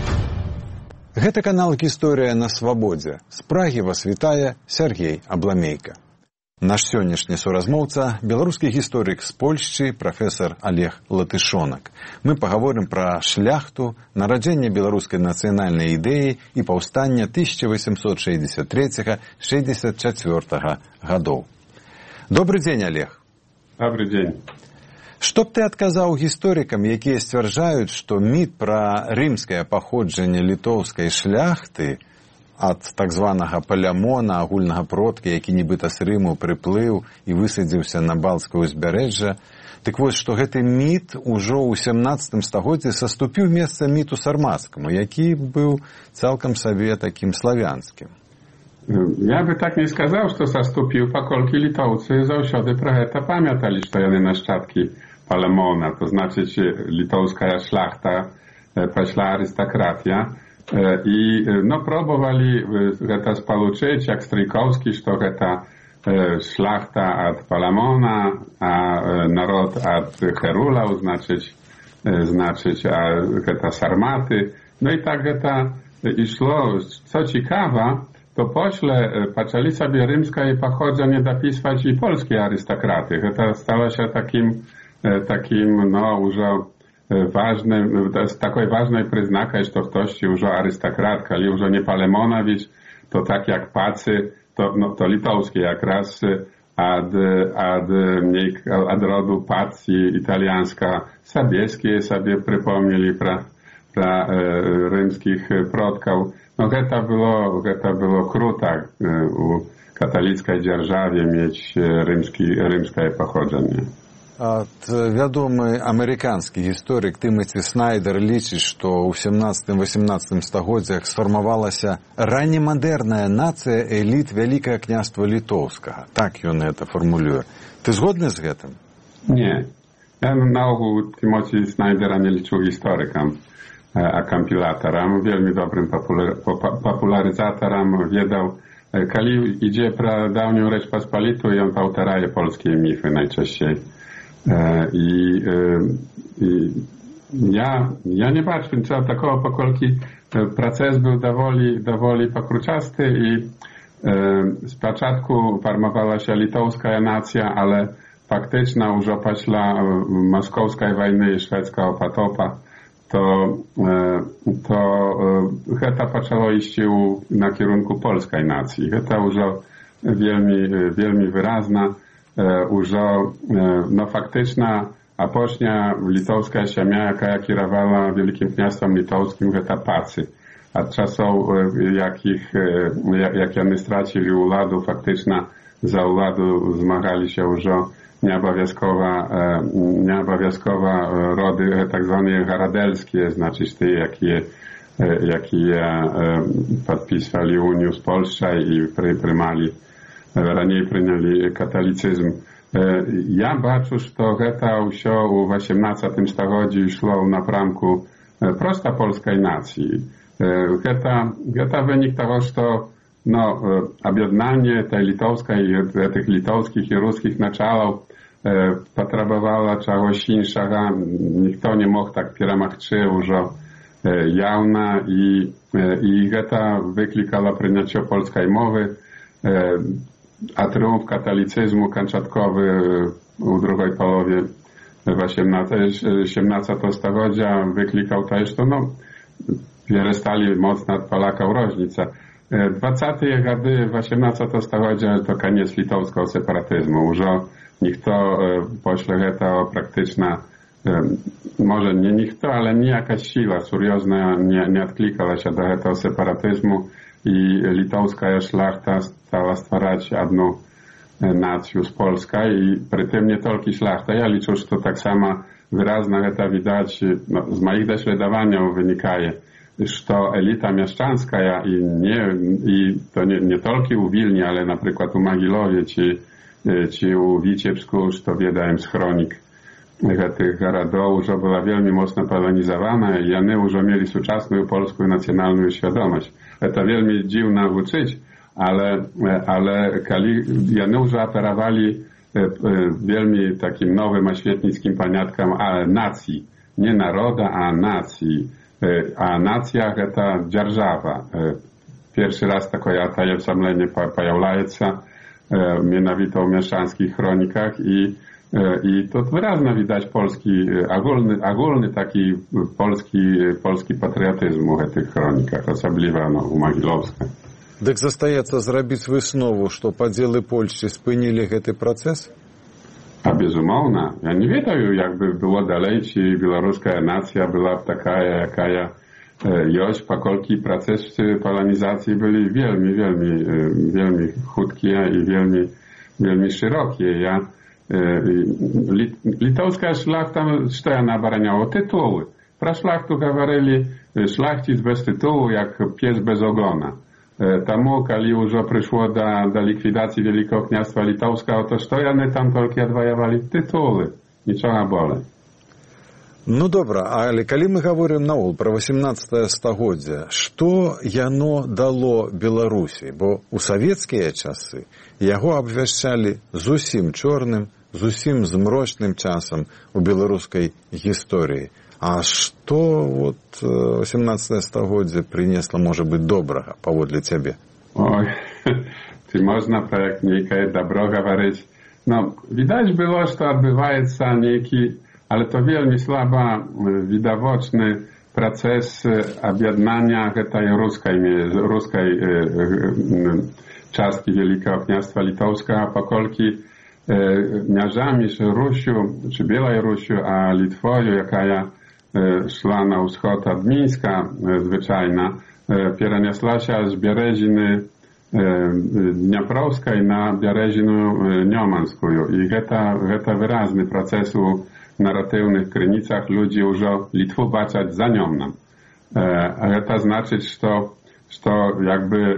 Гэта канал «Гісторыя на свабодзе». З Прагі вас вітае Сергей Абламейка. Наш сённяшні суразмоўца – беларускі гісторык з Польшчы, прафесар Олег Латышонак. Мы пагаворым пра шляхту, нараджэнне беларускай нацыянальнай ідэі і паўстання тысяча восемьсот шестьдесят третьего — шестьдесят четвёртого гадоў. Добры дзень, Олег. Добрый дзень. Што б ты адказаў гісторыкам, якія сцвярджаюць, што міт пра рымскае паходжанне літоўскай шляхты ад так званага Палямона, агульнага продка, які нібыта з Рыму прыплыў і высадзіўся на Балцкае ўзбярэжжа. Дык вось, што гэты міт ужо ў сямнаццатым стагоддзі саступіў месца міту сармацкаму, які быў цалкам сабе такім славянскім. Я бы так не сказаў, што саступіў, паколькі літоўцы заўсёды пра гэта памяталі, што яны нашчадкі Палямона, то значыць літоўская шляхта, пайшла арыстакратія. І ну, пробовали гэта спалучыць, як Стрыкоўскі, што гэта шляхта ад Паламона, а народ ад Херулаў, значыць, значыць, а гэта сарматы. Ну і так гэта ішло. Co ciekawa, to pośle paczali sobie rzymskie pochodzenie dopisać i polskie arystokraty. To stało się takim, takim, no, już ważnym, z takiej ważnej przyznakой, że ktoś już arystokrat, ale już nie Palemonowicz, to tak jak Pacy, to, no, to litowskie jak raz ad, ad, ad rodu Pacji italianska, Sabieskie sobie przypomnieli pra, pra rzymskich przodków. No to było, to było kruta u katolickiej dzierżawie mieć rzymski, rzymskie pochodzenie. От вядомы амерыканскі гісторык Тымаці Снайдер лічыць, што ў сямнаццатым-васямнаццатым стагоддзях сфармавалася раннемадэрная нацыя эліт Вялікае княства Літоўскага. Так ён гэта фармулюе. Ты згодны з гэтым? Nie. Ja na ogół Timoci Snydera nie liczył historykiem, a kompilatorem, wielmi dobrym popularyzatorem, wiedał, kali idzie pra dawnią Rzeczpospolitą i on pauteraje polskie mify najczęściej. I, i ja, ja nie patrzę, co takiego pokolki proces był dowoli, dowoli pokruczasty i z początku formowała się litowska nacja, ale faktyczna już opaśla moskowskiej wojny i szwedzkiego potopa, to, to heta zaczęło iść na kierunku polskiej nacji. Heta już wielmi, wielmi wyrazna, już no faktyczna, a pośnia litowska ziemia, jaka kierowała Wielkim Kniastwem Litowskim, heta Pacy. A czasów, jakich, jak oni stracili uładu, faktyczna za uładu zmagali się już nieobowiązkowa, nieobowiązkowa rody tak zwane garadelskie, znaczy te, jakie, jakie podpisali Unię z Polską i prymali, raniej przyjęli katolicyzm. Ja baczę, że to się u osiemnastym stagodiu szło na pramku prosta polskiej nacji. To wynik tego, że no, objednanie tej litowskiej, tych litowskich i ruskich naczalów potrzebowało czegoś innego. Nikt nie mógł tak pieramachczy już jawna i, i to wyklikało przyjęcie polskiej mowy, a triumf katolicyzmu kończatkowy u drugiej połowie osiemnastego stolecia wyklikał też to, no, przestali mocno od Polaków różnica. dwudzieste gady osiemnastego stolecia to koniec litowskiego separatyzmu. Już nikt to pośle to praktyczna, może nie nikt to, ale nie jakaś siła seriozna nie, nie odklikała się do tego separatyzmu i litowska szlachta stała stwarzać jedną nację z Polska i przy tym nie tylko szlachta. Ja liczę, że to tak samo wyraźnie to widać, no, z moich doświadczeń wynika, że to elita mieszczańska i, nie, i to nie, nie tylko u Wilnie, ale na przykład u Mogilowie czy, czy u Wiciebsku, że to wiedałem z chronik tych garadów, że była wielmi mocno polonizowana i oni już mieli współczesną polską nacjonalną świadomość. To wielmi dziwne uczyć, ale, ale oni już operowali wielmi takim nowym oświetnickim paniatkom nacji. Nie naroda, a nacji. A nacja to dzierżawa. Pierwszy raz takie taje wsamlenie pojawia się mianowito w mieszczanskich chronikach i I to wyraźnie widać polski, ogólny, ogólny taki polski, polski patriotyzm w tych chronikach, особливо no, u Mogilowskiej. Tak zostaje zrobić wysнову, że podziały Polski spłynili ten proces? A безумовно. Ja nie wiem, jakby było dalej, czy białoruska nacja była taka, jaka jest, pokolki procesy polonizacji byli wielmi, wielmi, wielmi chudkie i wielmi, wielmi szerokie. Ja Litowska szlachta, co ona obraniała? Tytuły. Про szlachtu говорили szlachcic bez tytułu, jak pies bez ogona. Тому, kiedy już przyszło do, do likwidacji Wielkiego Kniastwa Litowskiego, to co oni tam tylko odwojowali? Tytuły. Niczego bole. Ну добра, але калі мы говорим наогул про восемнадцатае стагоддзе, што яно дало Беларусі? Бо у савецкія часы яго абвяшчалі зусім чорным, зусім змрочным часам у беларускай гісторыі. А што вот восемнадцатае стагоддзе прынесла, можа быць, добрага паводле цябе? Ой, ці можна пра як нейкае добро гаварыць? No, widać było, że to odbywa się niejaki, ale to wielmi słaba, widoczny proces objednania tej ruskiej, ruskiej czastki Wielkiego Kniastwa Litowskiego, pokolki miażami, czy Rusiu, czy Białej Rusiu, a Litwoju, jaka szła na wschód od Mińska zwyczajna, перенесла się z Biereziny Dnieprovskiej na Bierezinę Niomanską. I to wyraźny proces u narratywnych krynicach ludzi już Litwu baczać za nią. To znaczy, że jakby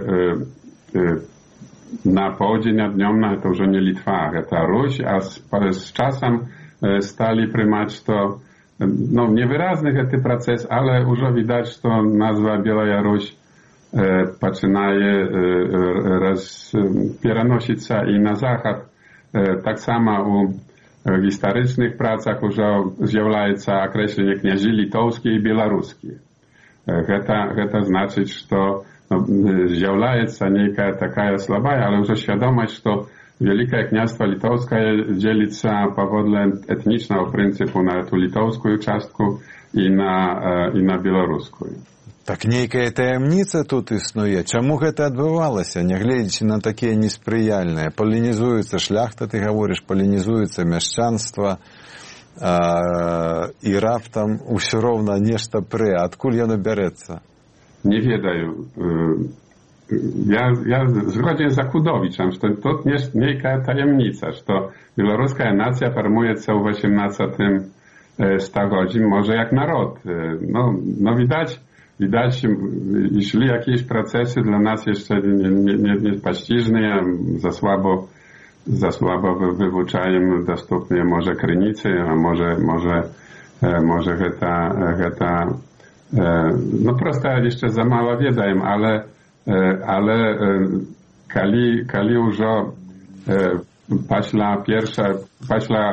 na południe od Niomna to już nie Litwa, to Ruś, a z, z czasem stali prymać to no, niewyraźny ten proces, ale już widać, że nazwa Biała Ruś zaczynaje przenosić się i na zachód. Tak samo u w historycznych pracach już zjawляется określenie kniazi litowskie i białoruskie. To znaczy, że zjawляется некая такая слабая, ale już świadomość, że Wielkie Kniastwo Litowskie dzieli się powodle etnicznego pryncypu na tę litowską частку i na, i na białoruską. Так нейкая таямніца тут існуе. Чаму гэта адбывалася, нягледзячы на такія неспрыяльныя? Палінізуецца шляхта, ты гаворыш, палінізуецца мяшчанства, а, і раптам усё роўна нешта прэ. Адкуль яно бярэцца? Nie wiedаю. Ja, ja zgodzę z Akudowiczem, że to jest niejaka tajemnica, że to białoruska nacja formuje się w osiemnastym stuleciu, może jak naród. No, no widać, widać, jeśli jakieś procesy dla nas jeszcze niepościżne, nie, nie za słabo, za słabo wywuczają dostępne może krynicy, a może, może, może heta, heta, no prosto jeszcze za mało wiedzają, ale ale kali, kali już paśla pierwsza, paśla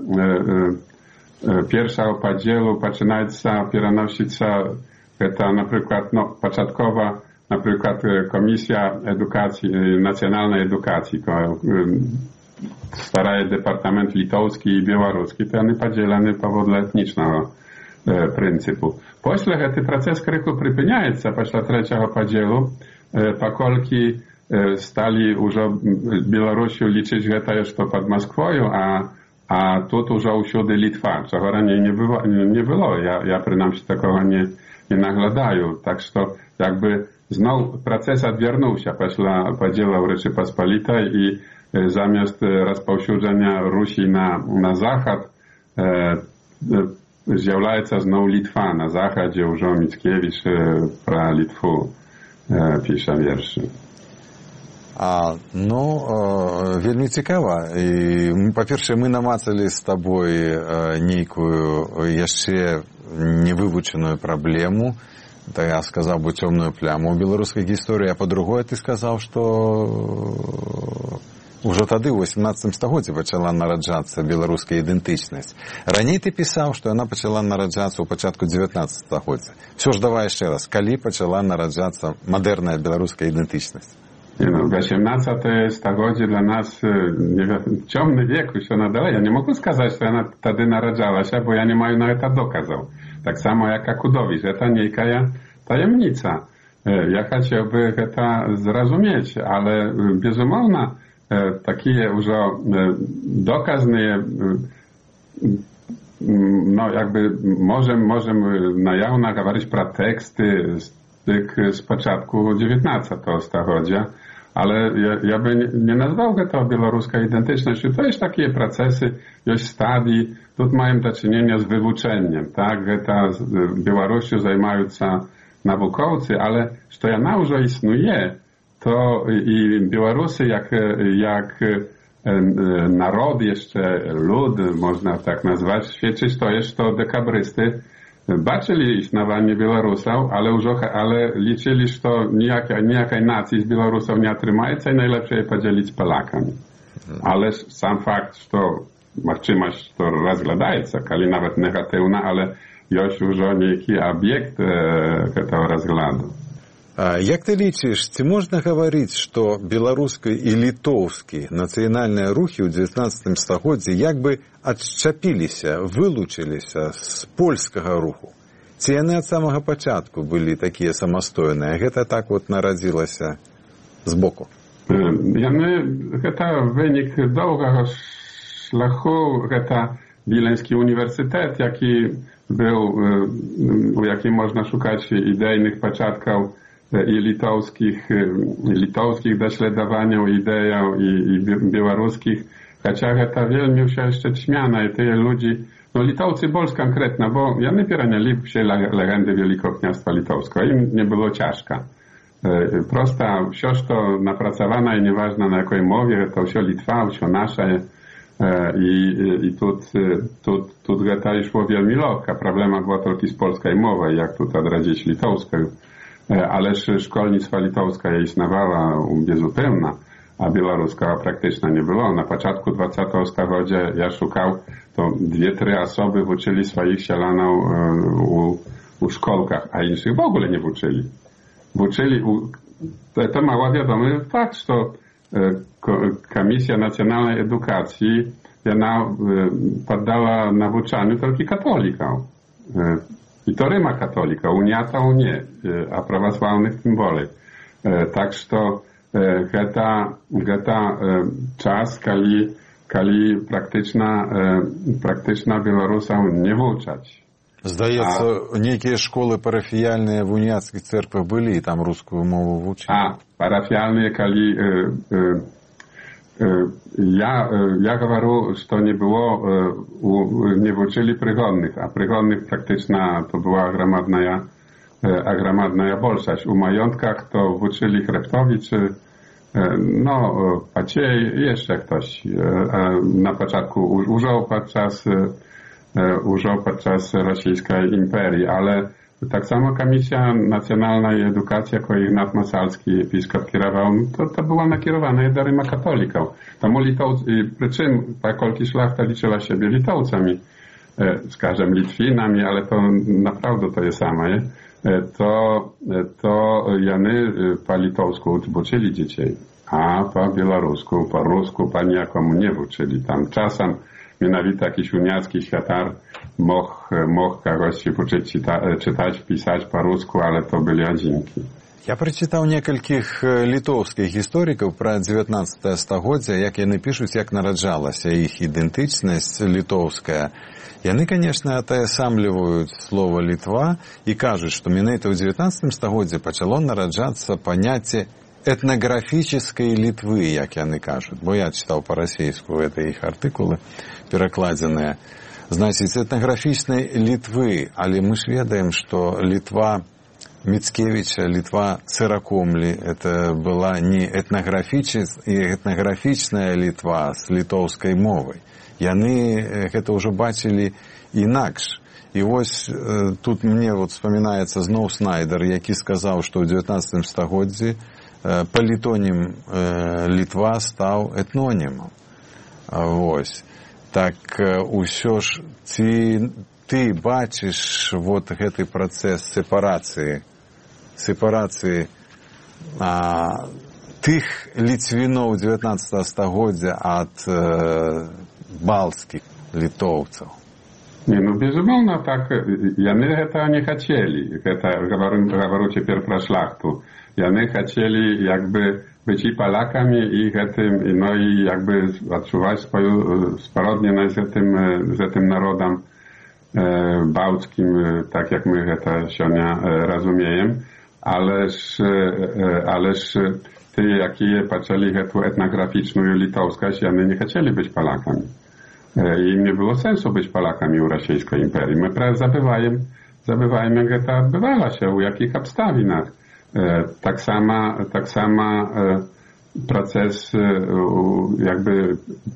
pierwsza podzielu zaczyna się przenosić się to na przykład no, początkowa na przykład Komisja Edukacji, Nacjonalnej Edukacji, staraje Departament Litowski i Białoruski, to one podzielone powodle etnicznego pryncypu. После ten proces kryku przypyniaje się, после trzeciego podzielu, pokolki stali już Białorusiu liczyć, że to jest to pod Moskwą, a, a tu już usiądy Litwa, czego raniej nie było. Nie było. Ja, ja przynajmniej takiego nie, nie naglądaję. Tak że jakby znowu proces odwiernuł się после podziału Rzeczypospolitej i zamiast rozpowszechnienia Rusi na, na zachód, zjawляje się znowu Litwa. Na zachodzie już Mickiewicz про Litwę pisze wierszy. А, ну, э, вельмі цікава. І, па-першае, мы намацалі з табой э, нейкую яшчэ невывучаную праблему. То я сказаў бы цёмную пляму ў беларускай гісторыі, а па-другое ты сказаў, што ўжо тады, ў восемнадцатым стагоддзі, пачала нараджацца беларуская ідэнтычнасць. Раней ты пісаў, што яна пачала нараджацца ў пачатку дзевятнаццатага стагоддзя. Всё ж давай яшчэ раз, калі пачала нараджацца мадэрная беларуская ідэнтычнасць? Nie no, w osiemnastym stagłodzie dla nas nie wiem, ciemny wiek już ona dalej. Ja nie mogę skazać, że ona wtedy narodzała się, bo ja nie mam nawet to dokazał. Tak samo jak Akudowicz, że to niejaka tajemnica. Ja chciałbym to zrozumieć, ale безумовно takie już dokazne no jakby możemy, możemy na jawno mówić pro teksty z, z początku dziewiętnastego stagłodzia, ale ja, ja bym nie nazwał to białoruska identyczność. To jest takie procesy, jest stadii, tu mają do czynienia z wywłóczeniem, tak, to Białorusią zajmują się naukowcy, ale że ja na już istnieje, to i Białorusy jak, jak naród jeszcze, lud, można tak nazwać, świadczy, że to jest to dekabrysty, baczyli istnienie Białorusów, ale, już, ale liczyli, że to nijakiej, nijakiej nacji z Białorusów nie trzymają i najlepiej je podzielić z Polakami. Ale sam fakt, że to możliwość to rozglądaje się, kiedy nawet negatywna, ale jest już niejaki obiekt tego rozglądu. Як ты лічыш, ці можна гаварыць, што беларускі і літоўскі нацыянальныя рухі ў дзевятнаццатым стагоддзі як бы адчапіліся, вылучыліся з польскага руху? Ці яны ад самага пачатку былі такія самастойныя? Гэта так вот нарадзілася збоку? Яны, гэта вынік доўгага шляху, гэта Wileński Uniwersytet, jaki był, u jakim można szukać idejnych początków i litowskich, litowskich dośledowania idei i, i białoruskich. Chociaż to wielmi się jeszcze śmiana i tyle ludzi, no Litowcy bols konkretno, bo ja nie pieraniali się legendy Wielkiego Kniastwa Litowskiego, im nie było ciężko. Prosta, wszystko napracowane i nieważne na jakiej mowie, to все Litwa, все nasze i, i tu, tu, tu to już było wielmi lekko. Problema była tylko z polskiej mowy, jak tu odradzić litowską. Ale szkolnictwo litowskie istniało bezupełna, a białoruska praktycznie nie było. Na początku dwudziestego stulecia ja szukał, to dwie, trzy osoby uczyli swoich sielanów u, u szkolkach, a innych w ogóle nie uczyli. Uczyli, u, to, to mało wiadomy fakt, że Komisja Nacjonalnej Edukacji ona poddała nauczaniu tylko katolikom. I to Ryma katolika, uniata nie, a prawosławnych tym wolej. Tak, że to geta czas, kiedy, kiedy praktyczna, praktyczna Białorusa nie włóczać. Здаецца, а, некія школы парафіяльныя в уніяцкіх церквах былі і там рускую мову вучылі. А, парафіяльныя, калі э, э, э, я, э, я говорю, што не было, э, у, не вучылі прыгонных, а прыгонных практычна то была аграмадная, э, аграмадная большасць. У маёнтках то вучылі хребтовічы, э, no, Paciej i jeszcze ktoś. E, na początku użył podczas użył podczas rosyjskiej imperii, ale tak samo Komisja Nacjonalnej Edukacji, jako Ignat Masalski, episkop kierował, to, to była nakierowana do Ryma katolików. Tomu Litowcy, przy czym pokolki szlachta liczyła siebie Litowcami, e, skażem Litwinami, ale to naprawdę to jest samo, je? E, to, to jany po litowsku uczyli dzieci, a po białorusku, po rusku, po nijakomu nie uczyli. Tam czasem mianowicie jakiś uniacki światar mógł, mógł kogoś się uczyć czyta, czytać, pisać po rusku, ale to byli odzinki. Я прачытаў некалькіх літоўскіх гісторыкаў пра дзевятнаццатае стагоддзе, як яны пішуць, як нараджалася іх ідэнтычнасць літоўская. Яны, канешне, атаясамліваюць слова «Літва» і кажуць, што менавіта ў дзевятнаццатым стагоддзе пачало нараджацца паняцце этнаграфической Литвы, як яны кажут. Бо я читал по-российску, это их артикулы перекладенные. Значит, этнографичной Литвы, але мы ж ведаем, что Литва Мицкевича, Литва Циракомли, это была не этнографичная Литва с литовской мовой. Яны это уже бачили инакш. И вот э, тут мне вот вспоминается зноў Снайдер, які сказал, что в дзевятнаццатым стагоддзі э, палітонім э, Литва стал этнонимом. Вось. Так э, усё ж ці ты бачиш вот гэты працэс сепарацыі, сепарацыі а, тых ліцвіноў дзевятнаццатага стагоддзя ад э, балцкіх літоўцаў. Nie, no безумовно, tak, jany гэта nie chcieli. Это, говорю, говорю теперь про шляхту. Jany chcieli jakby być i Polakami i гэтym, no i jakby odczuwać swoją sporodniość z tym, z tym narodem e, bałtyckim, tak jak my to сегодня rozumiemy. Ależ, e, ależ ty, jakie patrzyli гэтą etnograficzną litowskość, jany nie chcieli być Polakami. I nie było sensu być Polakami u rosyjskiej imperii. My prawie zabywajemy, zabywajemy, jak to odbywało się, u jakich obstawinach. Tak samo, tak samo proces jakby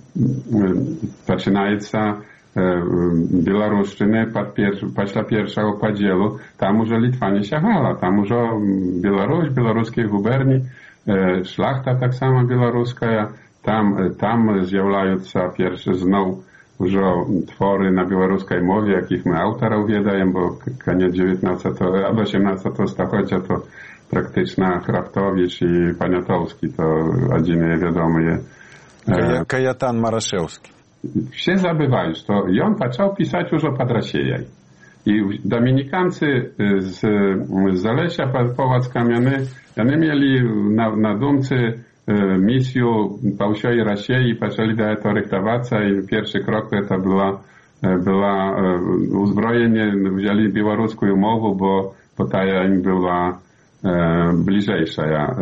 zaczynająca Białoruszczyny после pierwszego podziału. Tam już Litwa nie sięgała. Tam już Białoruś, białoruskie gubernie, szlachta tak samo białoruska. Tam, tam zjawiają się pierwsze znowu już twory na białoruskiej mowie, jakich my autorów wiedajem, bo koniec dziewiętnastego albo osiemnastego stulecia to praktyczna Kraftowicz i Poniatowski, to jedyne wiadomo je. Kajatan Maraszewski. Wszyscy zabywają, to i on zaczął pisać już o Padrasieje. I dominikancy z, z Zalesia Połacka-Miany, oni mieli na, na dumcy misję po всей Rosji i zaczęli do tego ryktować i pierwszy krok to była była uzbrojenie, wzięli białoruską mowę, bo, bo ta im była bliżejsza.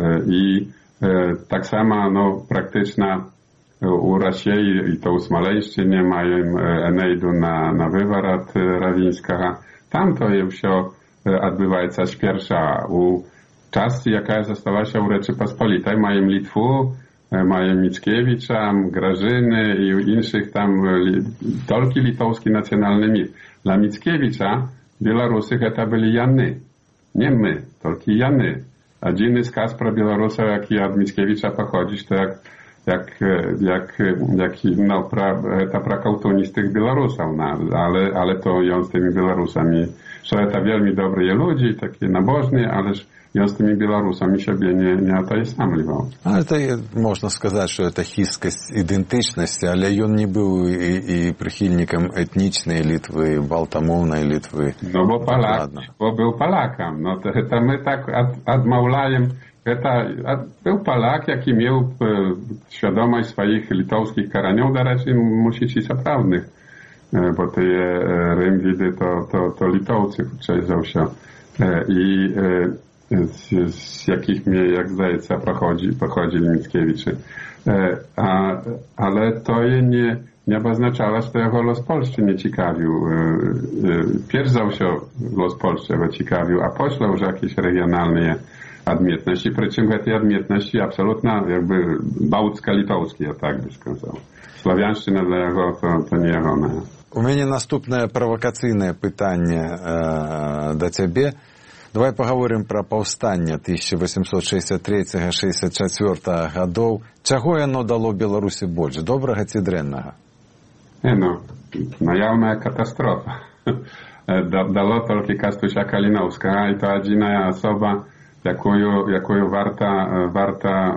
I tak samo no, praktyczna u Rosji i to u Smoleńszczynie mają Enejdu na, na wywarat Rawińskiego. Tam to je все odbywaється сперша. У часті, яка залишилася у Речі Посполітій, маємо Литву, маємо Міцкевича, Гражини і інших там, тільки литовський національний міф. Для Міцкевича білоруси це були яни, не ми, тільки яни. Один із сказ про білорусів, який від Міцкевича походить, то як jak, jak, jak no, pra, ta prakałtunistych Białorusów, no, ale, ale to ją z tymi Białorusami, że to wielmi dobrzy ludzie, takie nabożni, ależ ją z tymi Białorusami siebie nie, nie ataisamliwał. Ale to można сказать, że to chiskość identyczności, ale on nie był i, i przychylnikiem etnicznej Litwy, baltamownej Litwy. No bo Polak, bo był Polakiem, no to, to my tak odmawiaємо. Это был Polak, jaki miał świadomość swoich litowskich koreniów, raczej musi być zaprawnych, bo te rymwidy to, to, to Litowcy wczezał się i z, z jakich, jak zdaje się, pochodzi, pochodzili Mickiewiczy. A, ale to je nie, nie oznaczało, że jego los Polski nie ciekawił. Pierwszał się los Polski ciekawił, a pośle już jakieś regionalne odmietności, przy czym te odmietności absolutnie jakby bałtycko-litowskie, ja tak by сказал. Słowiańszczyna dla jego to, to nie jego. У меня наступное провокационное питание э, до тебе. Давай поговорим про повстання тысяча восемьсот шестьдесят третьего — шестьдесят четвёртого годов. Чего оно дало Беларуси больше, доброго чи дренного? Не, ну, наявная катастрофа. Дало только Кастуся Калиновского, и то одна особа, якою, якою warta, warta,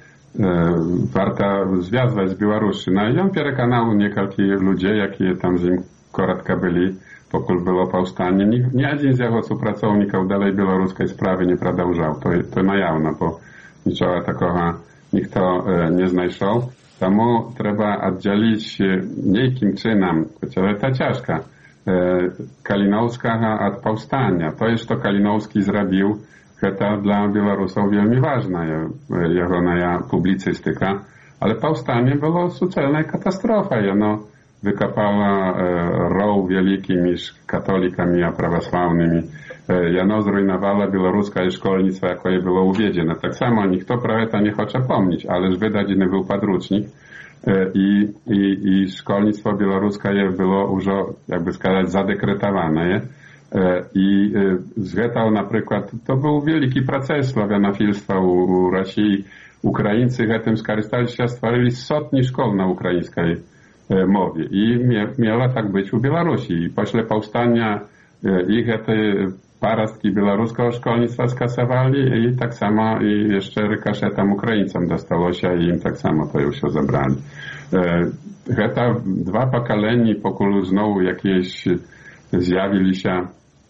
warta związać z Białorusiną. I on przekonał niekalki ludzi, jakie tam z nim krótko byli, pokój było powstanie. Nie, nie jeden z jego współpracowników dalej białoruskiej sprawy nie продолжał. To, to na jawno, bo niczego takiego nikt to nie znajшов. Тому треба oddzielić niejakim czynem, chociaż to ciężko, Kalinowskiego od powstania. To jest, co Kalinowski zrobił, to dla Białorusów wielmi ważna, jego publicystyka, ale powstanie było sucelna katastrofa. Ono wykopało row wielki między katolikami a prawosławnymi. Ono zrujnowało białoruskie szkolnictwo, jakie było uwiedzione. Tak samo nikt про to nie chce pomnieć, ależ wydany był podręcznik i, i, i szkolnictwo białoruskie było już, jakby сказать, zadekretowane. I zgetał na przykład, to był wielki proces słowianofilstwa u, u Rosji. Ukraińcy tym skorzystali się, stworzyli setki szkół na ukraińskiej mowie. I miało tak być u Białorusi. I pośle powstania ich te parastki białoruskiego szkolnictwa skasowali i tak samo i jeszcze rykoszetem Ukraińcom dostało się i im tak samo to już się zabrali. Te dwa pokolenia, pokój znowu jakieś zjawili się.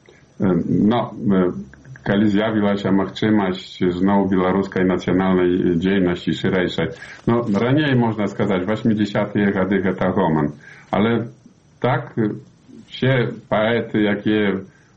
No, kiedy zjawiła się możliwość znowu białoruskiej nacjonalnej działalności szerszej. No, raniej można сказать, w osiemdziesiątych latach to roman. Ale tak się poety, jakie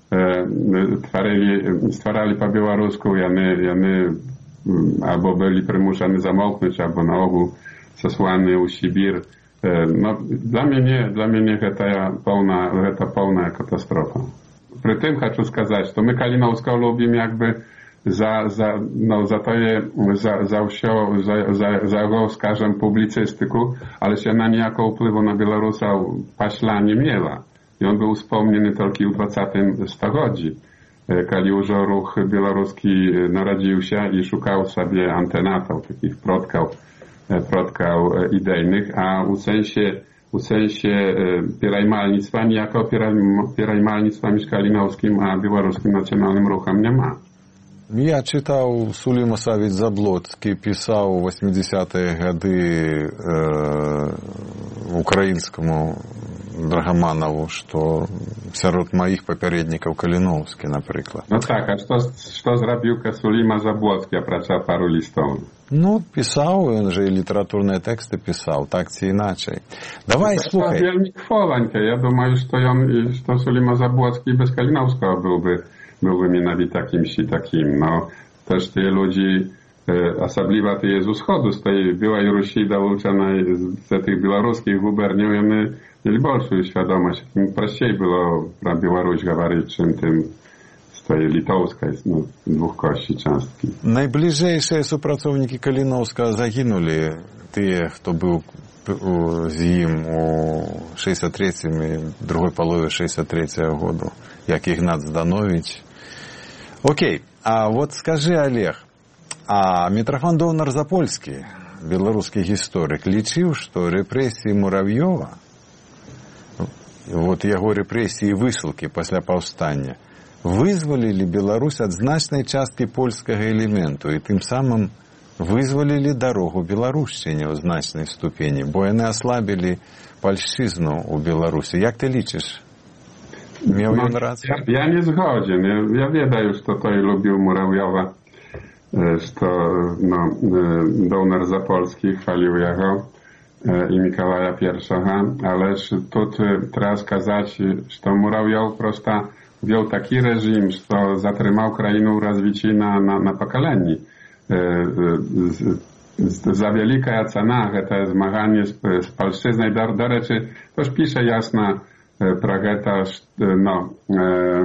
tworzyli, stwarali po białorusku, jany, jany albo byli przymuszani zamoknąć, albo na ogół zesłani u Sibir. No, dla mnie, dla mnie to pełna, to pełna katastrofa. Przy tym chcę сказать, że my Kalinowską lubimy jakby za, za, no, za to je, za, za, wsio, za, za, za go, skażem, publicystyku, ale się na niejako wpływu na Białorusów paśla nie miała. I on był wspomniany tylko w dwudziestym stuleciu, kiedy już ruch białoruski narodził się i szukał sobie antenatów, takich przodków, przodków idejnych, a w sensie u sensie pirajmalnictwa niejako pirajmalnictwa między Kalinowskim a białoruskim nacjonalnym ruchem nie ma. Я читав Суліма Савіць Заблоцький, писав у восьмидесятые годы э, українському Драгаманову, што сярод маіх папярэднікаў Каліноўскі, напрыклад. No tak, a што, што зрабіў Касуліма Заблоцкі, апрача пару лістоў? Ну, пісаў, ён же і літаратурныя тэксты пісаў, так ці іначай. Давай, to слухай. To wielmi chwolankę. Ja думаю, что он, что Суліма Заблоцкі без Каліновського byłby, byłby mianowicie kimś takim. No, też te ludzi, особливо te z wschodu, z tej byłej Rusi dołączonej z tych białoruskich guberniów, one mieli большую świadomość. Prościej było про Białoruś говорить, czym tym z tej litowskiej, no, dwóch kości cząstki. Найбліжэйшыя супрацоўнікі Каліноўскага загінулі, тыя, хто быў з ім у шэсцьдзесят трэцім і другой палове шэсцьдесят трэцяга году, як Ігнат Зданович. Окей, а вот скажи, Олег, а Мітрафан Довнар-Запольскі, беларускі гісторык, лічыў, што рэпрэсіі Мурав'ёва, вот яго рэпрэсіі і высылкі пасля паўстання, вызвалілі Беларусь ад значнай часткі польскага элементу і тым самым вызвалілі дарогу беларушчыне ў значнай ступені, бо яны аслабілі польшчызну ў Беларусі. Як ты лічыш? Меў ён рацыю? Ja nie zgodzien. Ja, ja wiedаю, że to i lubił Murawiowa, że no, Довнар-Запольski chwalił jego i Mikołaja Pierwszego, ale tu trzeba сказать, że Murawiow prosto wziął taki reżim, że zatrzymał krainę rozwici na, na, na pokolenie. Za wielka cena, to zmaganie z, z polszczyzną. Do, do rzeczy, toż pisze jasno Prageta, no, e,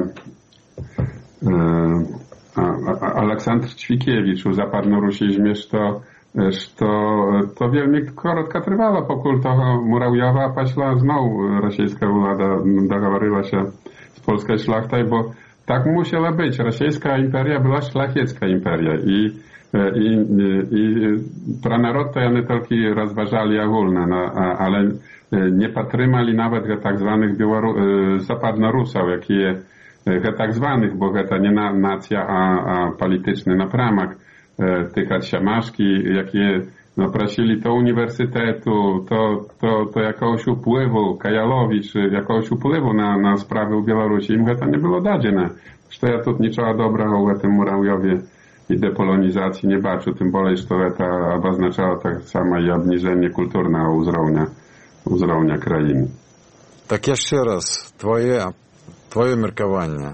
e, Aleksandr Ćwikiewicz u zapadnorusizmie, że to, to wielmi krótko trwało, pokół toho Murawiowa, paśla znowu rosyjska władza doговорила się z polskiej szlachтой, bo tak musiała być. Rosyjska imperia była szlachecka imperia i I, i pro naród to oni tylko rozważali ogólne, no, ale nie patrymali nawet tak zwanych Białoru, zapadnorusów, jakie tak zwanych, bo to nie na, nacja, a, a polityczny napramak, tych siamaszki, jakie no, prosili to uniwersytetu, to, to, to jakiegoś wpływu, Kajalowicz, jakiegoś wpływu na, na sprawy w Białorusi, im to nie było dadziene. Że ja tu niczego dobrego w tym Murawiowie i depolonizacji nie baczył, tym bardziej, że to oznaczało tak samo i obniżenie kulturnego uzrownia, uzrownia krainy. Tak jeszcze raz, twoje, twoje меркаванне.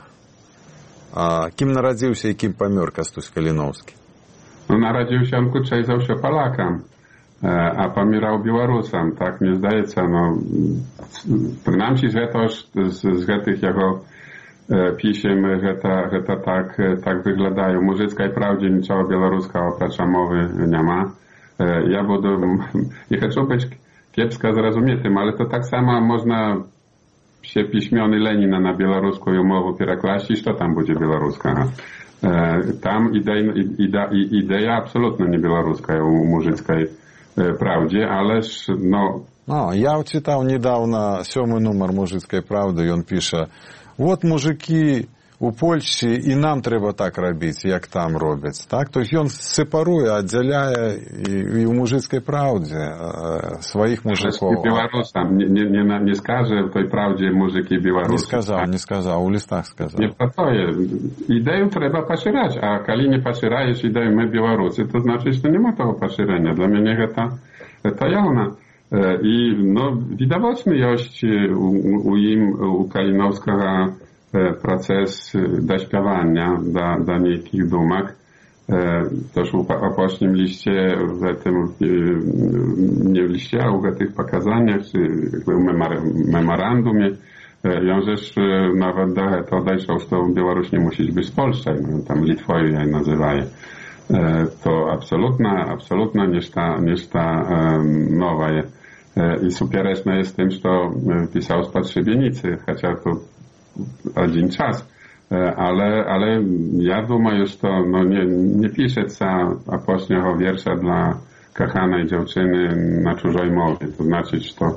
A kim narodził się i kim pomер Кастусь Каліновскі? No, narodził się on krócej zawsze Polakom, a pomierał Białorusam, tak mi zdaje się, no, przynajmniej z, z, z tych jego pisiem, że to, że to tak, tak wyglądają. W Mużyckiej Prawdzie niczego białoruskiego oprócz mowy nie ma. Ja budu, nie chcę być kiepsko zrozumietym, ale to tak samo można się piśmiony Lenina na białoruską mowę przekłaścić, to tam będzie białoruska. Tam idea, idea, idea absolutnie nie białoruska u Mużyckiej Prawdzie, ależ no... No, ja czytał niedawno siódmy numer Mużyckiej Prawdy i on pisze: вот мужики у Польщі, і нам треба так робити, як там роблять. Так? Тобто він сепарує, відділяє і, і в мужицькій правді своїх мужиків. Білорусам не, не, не, не скаже в той правді мужики білоруси. Не сказав, не сказав, у листах сказав. Не про то є. Ідею треба поширяти, а коли не поширяєш ідею ми білоруси, то значить, що нема того поширення. Для мене це, це явно. I no, widoczny jest u, u im, u Kalinowskiego proces dośpiewania do, do niekich dumak. Też w opocznym liście, w tym, nie w liście, a w tych pokazaniach, czy w memorandumie, ją rzecz nawet do to dojrzał, że Białoruś nie musi być z Polski, no, tam Litwoju je nazywają. To absolutna, absolutna nieszta, nieszta nowa jest. I supiereczne jest tym, że pisał spod szybienicy, chociaż to один czas. Ale, ale ja думаю, że to no, nie, nie pisze ca apośniego wiersza dla kochanej dziewczyny na czużej mowie. To znaczy, że to,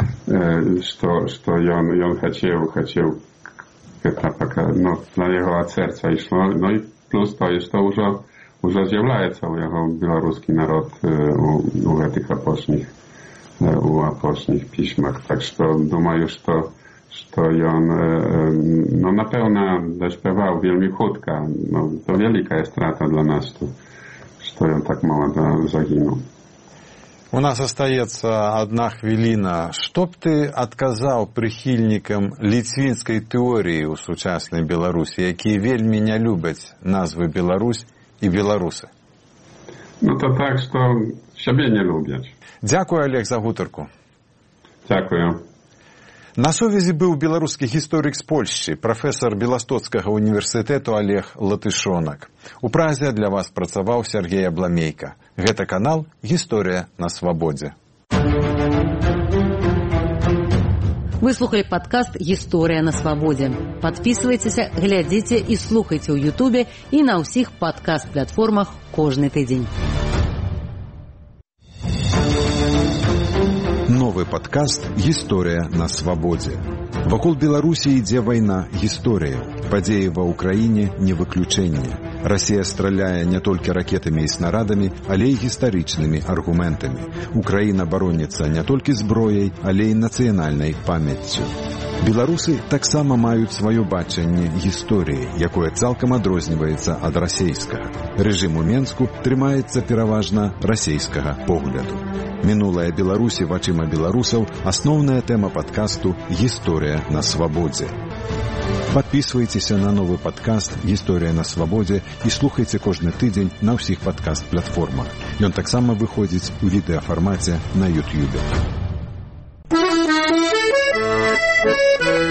że on, on chciał, chciał no, dla jego serca išlo. No i plus to jest to już, już zjawляется u jego białoruski naród u, u tych apośnich у апошніх пісьмах. Так што думаю, што што ён no, напэўна даспяваў вельмі хутка. No, to вялікая страта для нас, што ён так молода загінуў. У нас остается одна хвилина. Что б ты отказал прихильникам ліцвінскай теории у сучаснай Беларусі, якія вельмі не любят назвы Беларусь и белорусы? Ну, то так, что себе не любят. Дякую, Олег, за гутарку. Дякую. На сувязі быў беларускі гісторык з Польшчы, прафесар Беластоцкага універсітэту Олег Латышонак. У Празе для вас працаваў Сергей Абламейка. Гэта канал «Гісторыя на свабодзе». Вы слухали падкаст «Гісторыя на свабодзе». Падпісвайцеся, глядзіце і слухайце ў Ютубе і на ўсіх падкаст-платформах кожны тыдзень. Новы падкаст «Гісторыя на свабодзе». Вакол Беларусі ідзе вайна гісторыяў. Падзеі ва ўкраіне не выключэнне. Расія страляе не толькі ракетамі і снарадамі, але і гістарычнымі аргументамі. Украіна бароніцца не толькі зброяй, але і нацыянальнай памяццю. Беларусы таксама маюць сваё бачанне гісторыі, якое цалкам адрозніваецца ад расейскага. Рэжым у Менску трымаецца пераважна расейскага погляду. Мінулая Беларусі вачыма беларусаў – асноўная тэма падкасту «Гісторыя на свабодзе». Падпісвайцеся на новы падкаст «Гісторыя на свабодзе» і слухайце кожны тыдзень на ўсіх падкаст-платформах. Ён таксама выходзіць у відэафармаце на Ютьюбе.